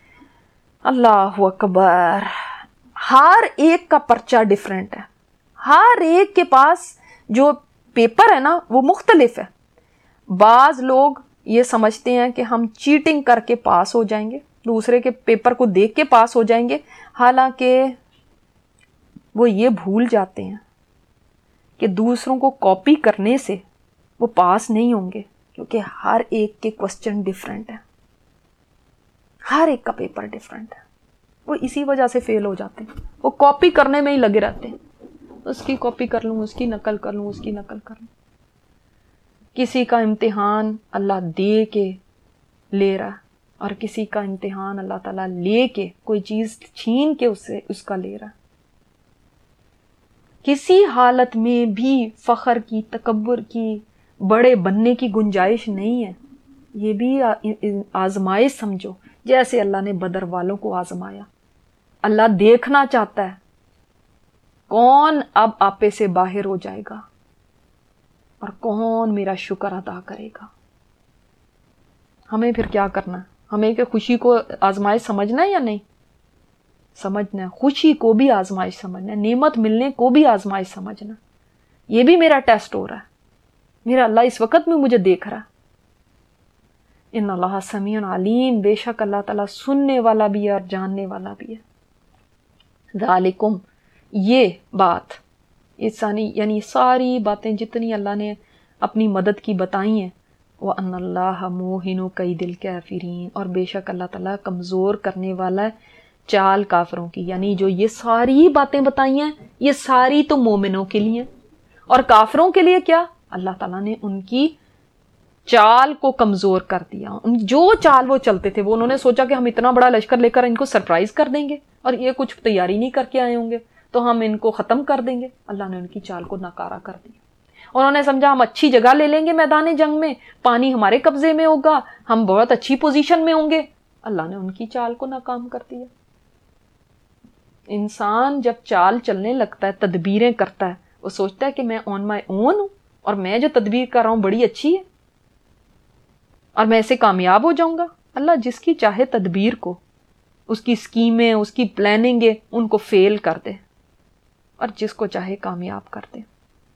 A: اللہ اکبر، ہر ایک کا پرچہ ڈیفرنٹ ہے. ہر ایک کے پاس جو پیپر ہے نا وہ مختلف ہے. بعض لوگ یہ سمجھتے ہیں کہ ہم چیٹنگ کر کے پاس ہو جائیں گے، دوسرے کے پیپر کو دیکھ کے پاس ہو جائیں گے، حالانکہ وہ یہ بھول جاتے ہیں کہ دوسروں کو کاپی کرنے سے وہ پاس نہیں ہوں گے، کیونکہ ہر ایک کے کوسچن ڈیفرنٹ ہے، ہر ایک کا پیپر ڈیفرنٹ ہے. وہ اسی وجہ سے فیل ہو جاتے ہیں. وہ کاپی کرنے میں ہی لگے رہتے ہیں، اس کی کاپی کر لوں، اس کی نقل کر لوں، اس کی نقل کر لوں. کسی کا امتحان اللہ دے کے لے رہا اور کسی کا امتحان اللہ تعالیٰ لے کے کوئی چیز چھین کے اس کا لے رہا. کسی حالت میں بھی فخر کی، تکبر کی، بڑے بننے کی گنجائش نہیں ہے. یہ بھی آزمائش سمجھو، جیسے اللہ نے بدر والوں کو آزمایا. اللہ دیکھنا چاہتا ہے کون اب آپے سے باہر ہو جائے گا اور کون میرا شکر ادا کرے گا. ہمیں پھر کیا کرنا ہے؟ ہمیں کہ خوشی کو آزمائش سمجھنا ہے یا نہیں سمجھنا ہے؟ خوشی کو بھی آزمائش سمجھنا ہے، نعمت ملنے کو بھی آزمائش سمجھنا. یہ بھی میرا ٹیسٹ ہو رہا ہے، میرا اللہ اس وقت میں مجھے دیکھ رہا ہے. ان اللہ سمیع علیم، بے شک اللہ تعالیٰ سننے والا بھی ہے اور جاننے والا بھی ہے. ذالکم، یہ بات، یعنی ساری باتیں جتنی اللہ نے اپنی مدد کی بتائی ہیں، وَأَنَّ اللَّهَ مُوهِنُ كَيْدِ الْكَافِرِينَ، اور بے شک اللہ تعالیٰ کمزور کرنے والا ہے چال کافروں کی. یعنی جو یہ ساری باتیں بتائی ہیں یہ ساری تو مومنوں کے لیے ہیں، اور کافروں کے لیے کیا؟ اللہ تعالیٰ نے ان کی چال کو کمزور کر دیا. جو چال وہ چلتے تھے، وہ انہوں نے سوچا کہ ہم اتنا بڑا لشکر لے کر ان کو سرپرائز کر دیں گے اور یہ کچھ تیاری نہیں کر کے آئے ہوں گے تو ہم ان کو ختم کر دیں گے. اللہ نے ان کی چال کو ناکارہ کر دیا. انہوں نے سمجھا ہم اچھی جگہ لے لیں گے میدان جنگ میں، پانی ہمارے قبضے میں ہوگا، ہم بہت اچھی پوزیشن میں ہوں گے. اللہ نے ان کی چال کو ناکام کر دیا. انسان جب چال چلنے لگتا ہے، تدبیریں کرتا ہے، وہ سوچتا ہے کہ میں آن مائی اون ہوں اور میں جو تدبیر کر رہا ہوں بڑی اچھی ہے اور میں اسے کامیاب ہو جاؤں گا. اللہ جس کی چاہے تدبیر کو، اس کی اسکیمیں، اس کی پلاننگیں، ان کو فیل کر دے اور جس کو چاہے کامیاب کر دے.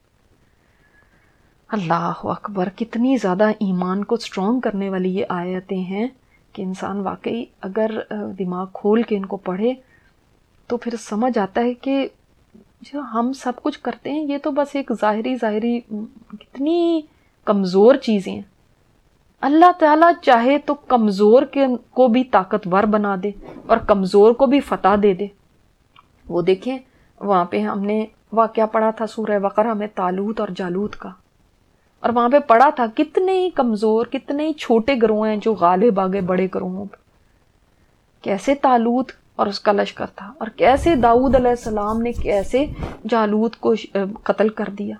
A: اللہ اکبر، کتنی زیادہ ایمان کو سٹرونگ کرنے والی یہ آیتیں ہیں کہ انسان واقعی اگر دماغ کھول کے ان کو پڑھے تو پھر سمجھ آتا ہے کہ جو ہم سب کچھ کرتے ہیں یہ تو بس ایک ظاہری کتنی کمزور چیزیں ہیں. اللہ تعالیٰ چاہے تو کمزور کو بھی طاقتور بنا دے اور کمزور کو بھی فتح دے دے. وہ دیکھیں وہاں پہ ہم نے واقعہ پڑھا تھا سورہ بقرہ میں طالوت اور جالوت کا، اور وہاں پہ پڑھا تھا کتنے ہی کمزور، کتنے ہی چھوٹے گروہ ہیں جو غالب آ گئے بڑے گروہوں پہ. کیسے طالوت اور اس کا لشکر تھا، اور کیسے داؤد علیہ السلام نے کیسے جالوت کو قتل کر دیا.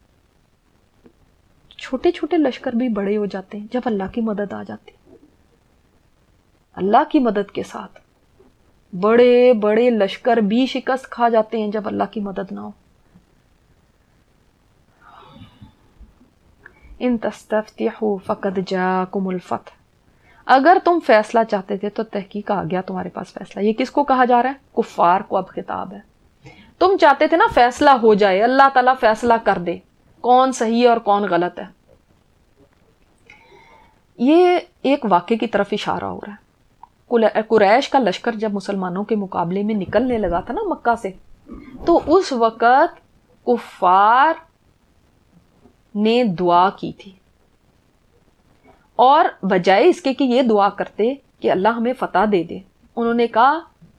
A: چھوٹے چھوٹے لشکر بھی بڑے ہو جاتے ہیں جب اللہ کی مدد آ جاتی. اللہ کی مدد کے ساتھ بڑے بڑے لشکر بھی شکست کھا جاتے ہیں جب اللہ کی مدد نہ ہو. ان تستفتحوا فقد جاءکم الفتح، اگر تم فیصلہ چاہتے تھے تو تحقیق آ گیا تمہارے پاس فیصلہ. یہ کس کو کہا جا رہا ہے؟ کفار کو اب خطاب ہے. تم چاہتے تھے نا فیصلہ ہو جائے، اللہ تعالیٰ فیصلہ کر دے کون صحیح ہے اور کون غلط ہے. یہ ایک واقعے کی طرف اشارہ ہو رہا ہے. قریش کا لشکر جب مسلمانوں کے مقابلے میں نکلنے لگا تھا نا مکہ سے، تو اس وقت کفار نے دعا کی تھی، اور بجائے اس کے کہ یہ دعا کرتے کہ اللہ ہمیں فتح دے دے، انہوں نے کہا،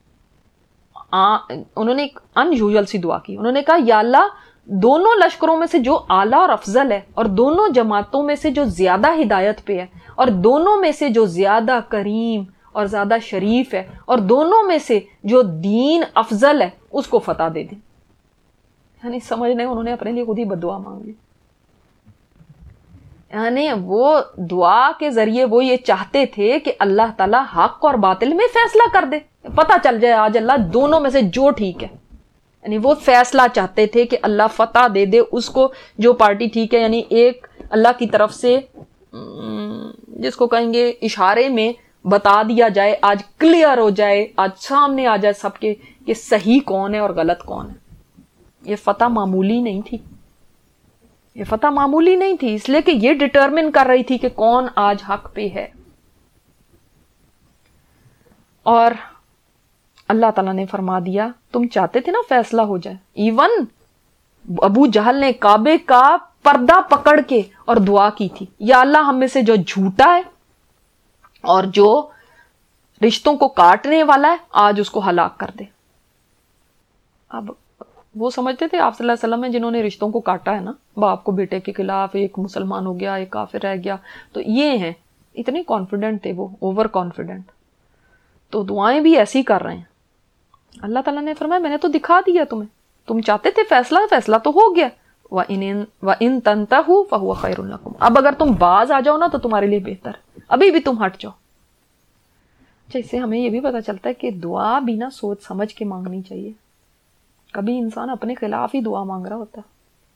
A: انہوں نے ایک ان یوزول سی دعا کی. انہوں نے کہا یا اللہ دونوں لشکروں میں سے جو اعلیٰ اور افضل ہے، اور دونوں جماعتوں میں سے جو زیادہ ہدایت پہ ہے، اور دونوں میں سے جو زیادہ کریم اور زیادہ شریف ہے، اور دونوں میں سے جو دین افضل ہے، اس کو فتح دے دیں. یعنی سمجھنے انہوں نے اپنے لیے خود ہی بددعا مانگ لی. یعنی وہ دعا کے ذریعے وہ یہ چاہتے تھے کہ اللہ تعالیٰ حق اور باطل میں فیصلہ کر دے، پتہ چل جائے آج اللہ دونوں میں سے جو ٹھیک ہے. یعنی وہ فیصلہ چاہتے تھے کہ اللہ فتح دے دے اس کو جو پارٹی ٹھیک ہے. یعنی ایک اللہ کی طرف سے جس کو کہیں گے اشارے میں بتا دیا جائے، آج کلیئر ہو جائے، آج سامنے آ جائے سب کے کہ صحیح کون ہے اور غلط کون ہے. یہ فتح معمولی نہیں تھی، یہ فتح معمولی نہیں تھی، اس لیے کہ یہ ڈٹرمن کر رہی تھی کہ کون آج حق پہ ہے. اور اللہ تعالیٰ نے فرما دیا تم چاہتے تھے نا فیصلہ ہو جائے. ایون ابو جہل نے کعبے کا پردہ پکڑ کے اور دعا کی تھی، یا اللہ ہم میں سے جو جھوٹا ہے اور جو رشتوں کو کاٹنے والا ہے آج اس کو ہلاک کر دے. اب وہ سمجھتے تھے آپ صلی اللہ علیہ وسلم میں جنہوں نے رشتوں کو کاٹا ہے نا، باپ کو بیٹے کے خلاف، ایک مسلمان ہو گیا ایک کافر رہ گیا، تو یہ ہیں اتنے کانفیڈنٹ تھے وہ، اوور کانفیڈنٹ. تو دعائیں بھی ایسی کر رہے ہیں. اللہ تعالیٰ نے فرمایا میں نے تو دکھا دیا تمہیں، تم چاہتے تھے فیصلہ تو ہو گیا. وَإِن تَنْتَهُوا فَهُوَ خَيْرٌ لَكُمْ، اب اگر تم باز آ جاؤ نا تو تمہارے لیے بہتر ہے، ابھی بھی تم ہٹ جاؤ. اچھا، اس سے ہمیں یہ بھی پتہ چلتا ہے کہ دعا بھی نہ سوچ سمجھ کے مانگنی چاہیے. کبھی انسان اپنے خلاف ہی دعا مانگ رہا ہوتا.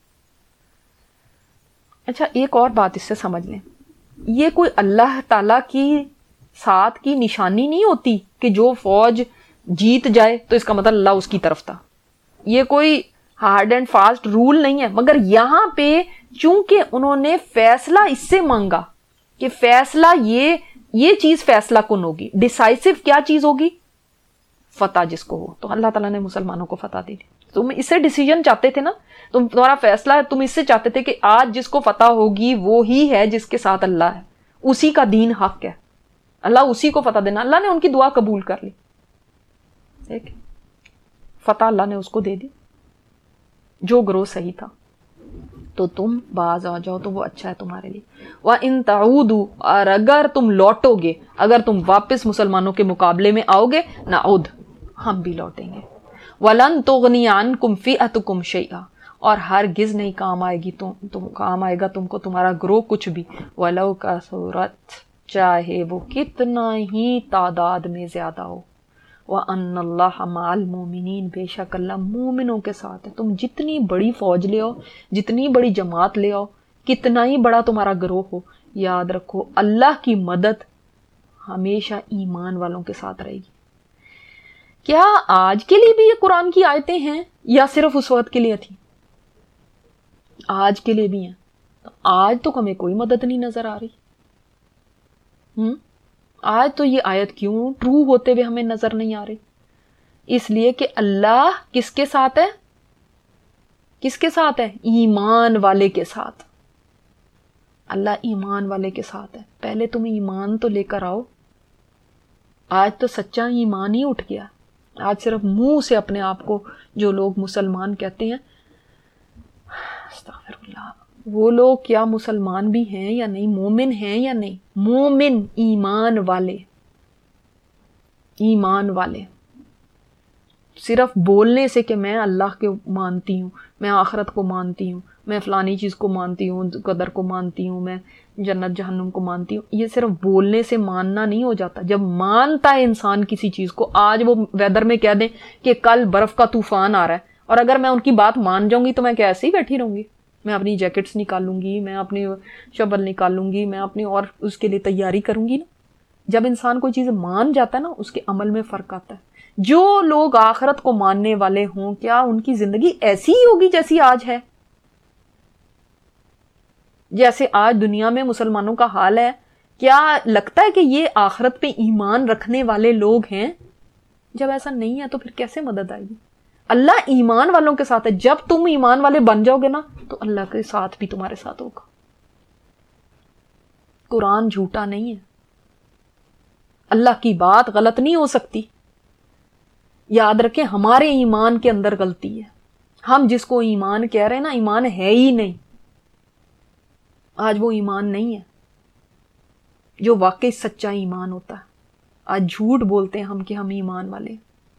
A: اچھا، ایک اور بات اس سے سمجھ لیں، یہ کوئی اللہ تعالیٰ کی ساتھ کی نشانی نہیں ہوتی کہ جو فوج جیت جائے تو اس کا مطلب اللہ اس کی طرف تھا. یہ کوئی ہارڈ اینڈ فاسٹ رول نہیں ہے، مگر یہاں پہ چونکہ انہوں نے فیصلہ اس سے مانگا کہ فیصلہ یہ چیز فیصلہ کن ہوگی، ڈیسائسو کیا چیز ہوگی؟ فتح جس کو ہو. تو اللہ تعالیٰ نے مسلمانوں کو فتح دی. تم اس سے ڈیسیجن چاہتے تھے نا, تمہارا فیصلہ تم اس سے چاہتے تھے کہ آج جس کو فتح ہوگی وہ ہی ہے جس کے ساتھ اللہ ہے, اسی کا دین حق ہے, اللہ اسی کو فتح دینا. اللہ نے ان کی دعا قبول کر لی, ٹھیک, فتح اللہ نے اس کو دے دی جو گروہ صحیح تھا. تو تم باز آ جاؤ تو وہ اچھا ہے تمہارے لیے. وَإِن تَعُودُوا, اور اگر تم لوٹو گے, اگر تم واپس مسلمانوں کے مقابلے میں آؤ گے, نعود, ہم بھی لوٹیں گے. وَلَن تُغْنِيَ عَنْكُمْ فِئَتُكُمْ شَيْئًا, اور ہرگز نہیں کام آئے گی کام آئے گا تم کو تمہارا گروہ کچھ بھی. وَلَوْ كَثُرَتْ, چاہے وہ کتنا ہی تعداد میں زیادہ ہو. وَأَنَّ اللَّهَ مَعَ الْمُؤْمِنِينَ, بے شک اللہ مومنوں کے ساتھ ہے. تم جتنی بڑی فوج لے آؤ, جتنی بڑی جماعت لے آؤ, کتنا ہی بڑا تمہارا گروہ ہو, یاد رکھو اللہ کی مدد ہمیشہ ایمان والوں کے ساتھ رہے گی. کیا آج کے لیے بھی یہ قرآن کی آیتیں ہیں یا صرف اس وقت کے لیے تھی؟ آج کے لیے بھی ہیں. آج تو ہمیں کوئی مدد نہیں نظر آ رہی. آج تو یہ آیت کیوں ٹرو ہوتے ہوئے ہمیں نظر نہیں آ رہی؟ اس لیے کہ اللہ کس کے ساتھ ہے؟ کس کے ساتھ ہے؟ ایمان والے کے ساتھ. اللہ ایمان والے کے ساتھ ہے. پہلے تم ایمان تو لے کر آؤ. آج تو سچا ایمان ہی اٹھ گیا. آج صرف منہ سے اپنے آپ کو جو لوگ مسلمان کہتے ہیں, استغفر اللہ, وہ لوگ کیا مسلمان بھی ہیں یا نہیں, مومن ہیں یا نہیں؟ مومن, ایمان والے, ایمان والے. صرف بولنے سے کہ میں اللہ کو مانتی ہوں, میں آخرت کو مانتی ہوں, میں فلانی چیز کو مانتی ہوں, قدر کو مانتی ہوں, میں جنت جہنم کو مانتی ہوں, یہ صرف بولنے سے ماننا نہیں ہو جاتا. جب مانتا ہے انسان کسی چیز کو, آج وہ ویدر میں کہہ دیں کہ کل برف کا طوفان آ رہا ہے, اور اگر میں ان کی بات مان جاؤں گی تو میں کیا ایسے ہی بیٹھی رہوں گی؟ میں اپنی جیکٹس نکالوں گی, میں اپنی شبل نکالوں گی, میں اپنی اور اس کے لیے تیاری کروں گی نا. جب انسان کوئی چیز مان جاتا ہے نا, اس کے عمل میں فرق آتا ہے. جو لوگ آخرت کو ماننے والے ہوں, کیا ان کی زندگی ایسی ہی ہوگی جیسی آج ہے؟ جیسے آج دنیا میں مسلمانوں کا حال ہے, کیا لگتا ہے کہ یہ آخرت پہ ایمان رکھنے والے لوگ ہیں؟ جب ایسا نہیں ہے تو پھر کیسے مدد آئے گی؟ اللہ ایمان والوں کے ساتھ ہے. جب تم ایمان والے بن جاؤ گے نا تو اللہ کے ساتھ بھی تمہارے ساتھ ہوگا. قرآن جھوٹا نہیں ہے, اللہ کی بات غلط نہیں ہو سکتی. یاد رکھیں ہمارے ایمان کے اندر غلطی ہے. ہم جس کو ایمان کہہ رہے ہیں نا, ایمان ہے ہی نہیں. آج وہ ایمان نہیں ہے جو واقعی سچا ایمان ہوتا ہے. آج جھوٹ بولتے ہیں ہم کہ ہم ایمان والے.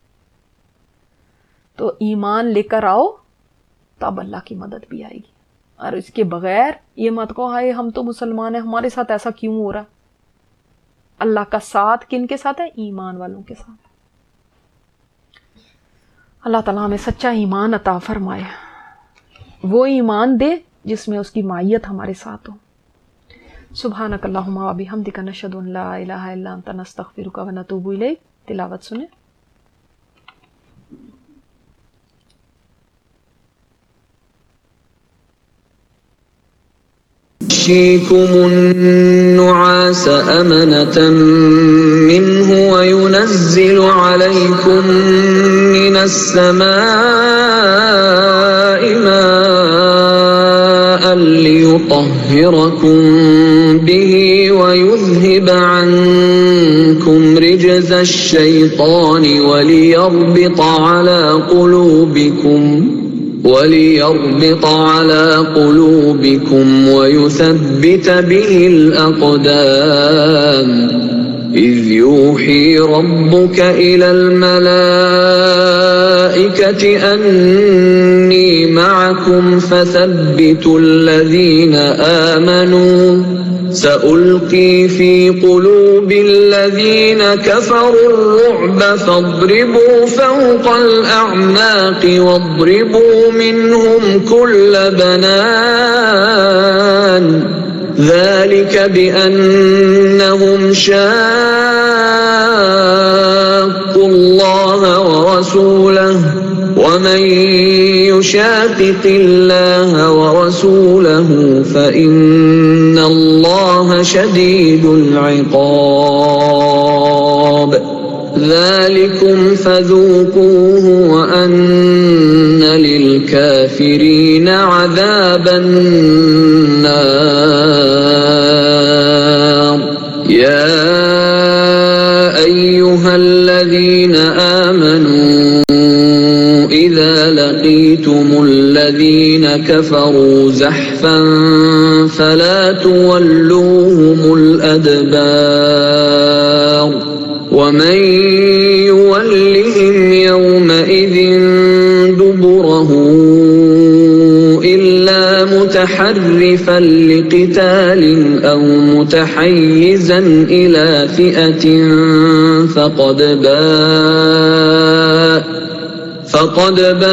A: تو ایمان لے کر آؤ تب اللہ کی مدد بھی آئے گی, اور اس کے بغیر یہ مت کہو ہائے ہم تو مسلمان ہیں, ہمارے ساتھ ایسا کیوں ہو رہا ہے. اللہ کا ساتھ کن کے ساتھ ہے؟ ایمان والوں کے ساتھ. اللہ تعالیٰ ہمیں سچا ایمان عطا فرمائے, وہ ایمان دے جس میں اس کی معیت ہمارے ساتھ ہو. سبحانک اللہم و بحمدک نشہد ان لا الہ الا انت نستغفرک و نتوب الیک. تلاوت سنیں.
B: يغشيكم النعاس أمنة منه وينزل عليكم من السماء ماء ليطهركم به ويذهب عنكم رجز الشيطان وليربط على قلوبكم ويثبت به الأقدام. إذ يوحي ربك إلى الملائكة أني معكم فثبتوا الذين آمنوا سألقي في قلوب الذين كفروا الرعب فاضربوا فوق الأعناق واضربوا منهم كل بنان ذلك بأنهم شاقوا الله ورسوله ومن يشاقق الله ورسوله فإن الله شديد العقاب. ذلكم فذوقوه وأن للكافرين عذاب النار. يا أيها الذين آمنوا إذا لقيتم الذين كفروا زحفا فلا تولوهم الأدبار ومن يولهم يومئذ دبره إلا متحرفا لقتال أو متحيزا إلى فئة فقد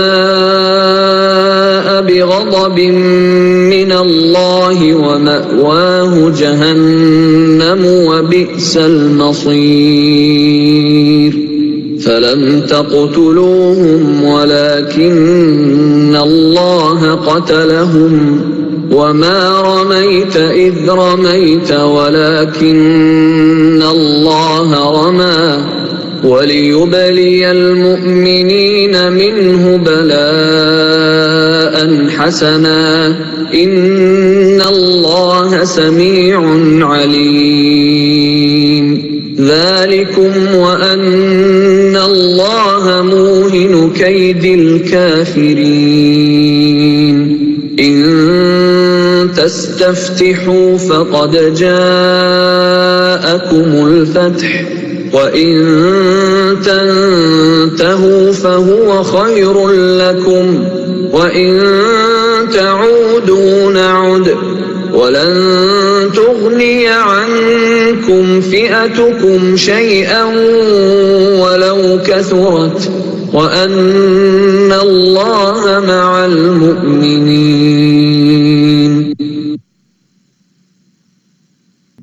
B: باء بغضب من الله ومأواه جهنم وبئس المصير. فلم تقتلوهم ولكن الله قتلهم وما رميت إذ رميت ولكن الله رمى وليبلي المؤمنين منه بلاء حسنا إن الله سميع عليم. ذلكم وأن الله موهن كيد الكافرين. إن تستفتحوا فقد جاءكم الفتح وإن تنتهوا فهو خير لكم وإن تعودوا نعد ولن تغني عنكم فئتكم شيئا ولو كثرت وأن الله مع المؤمنين.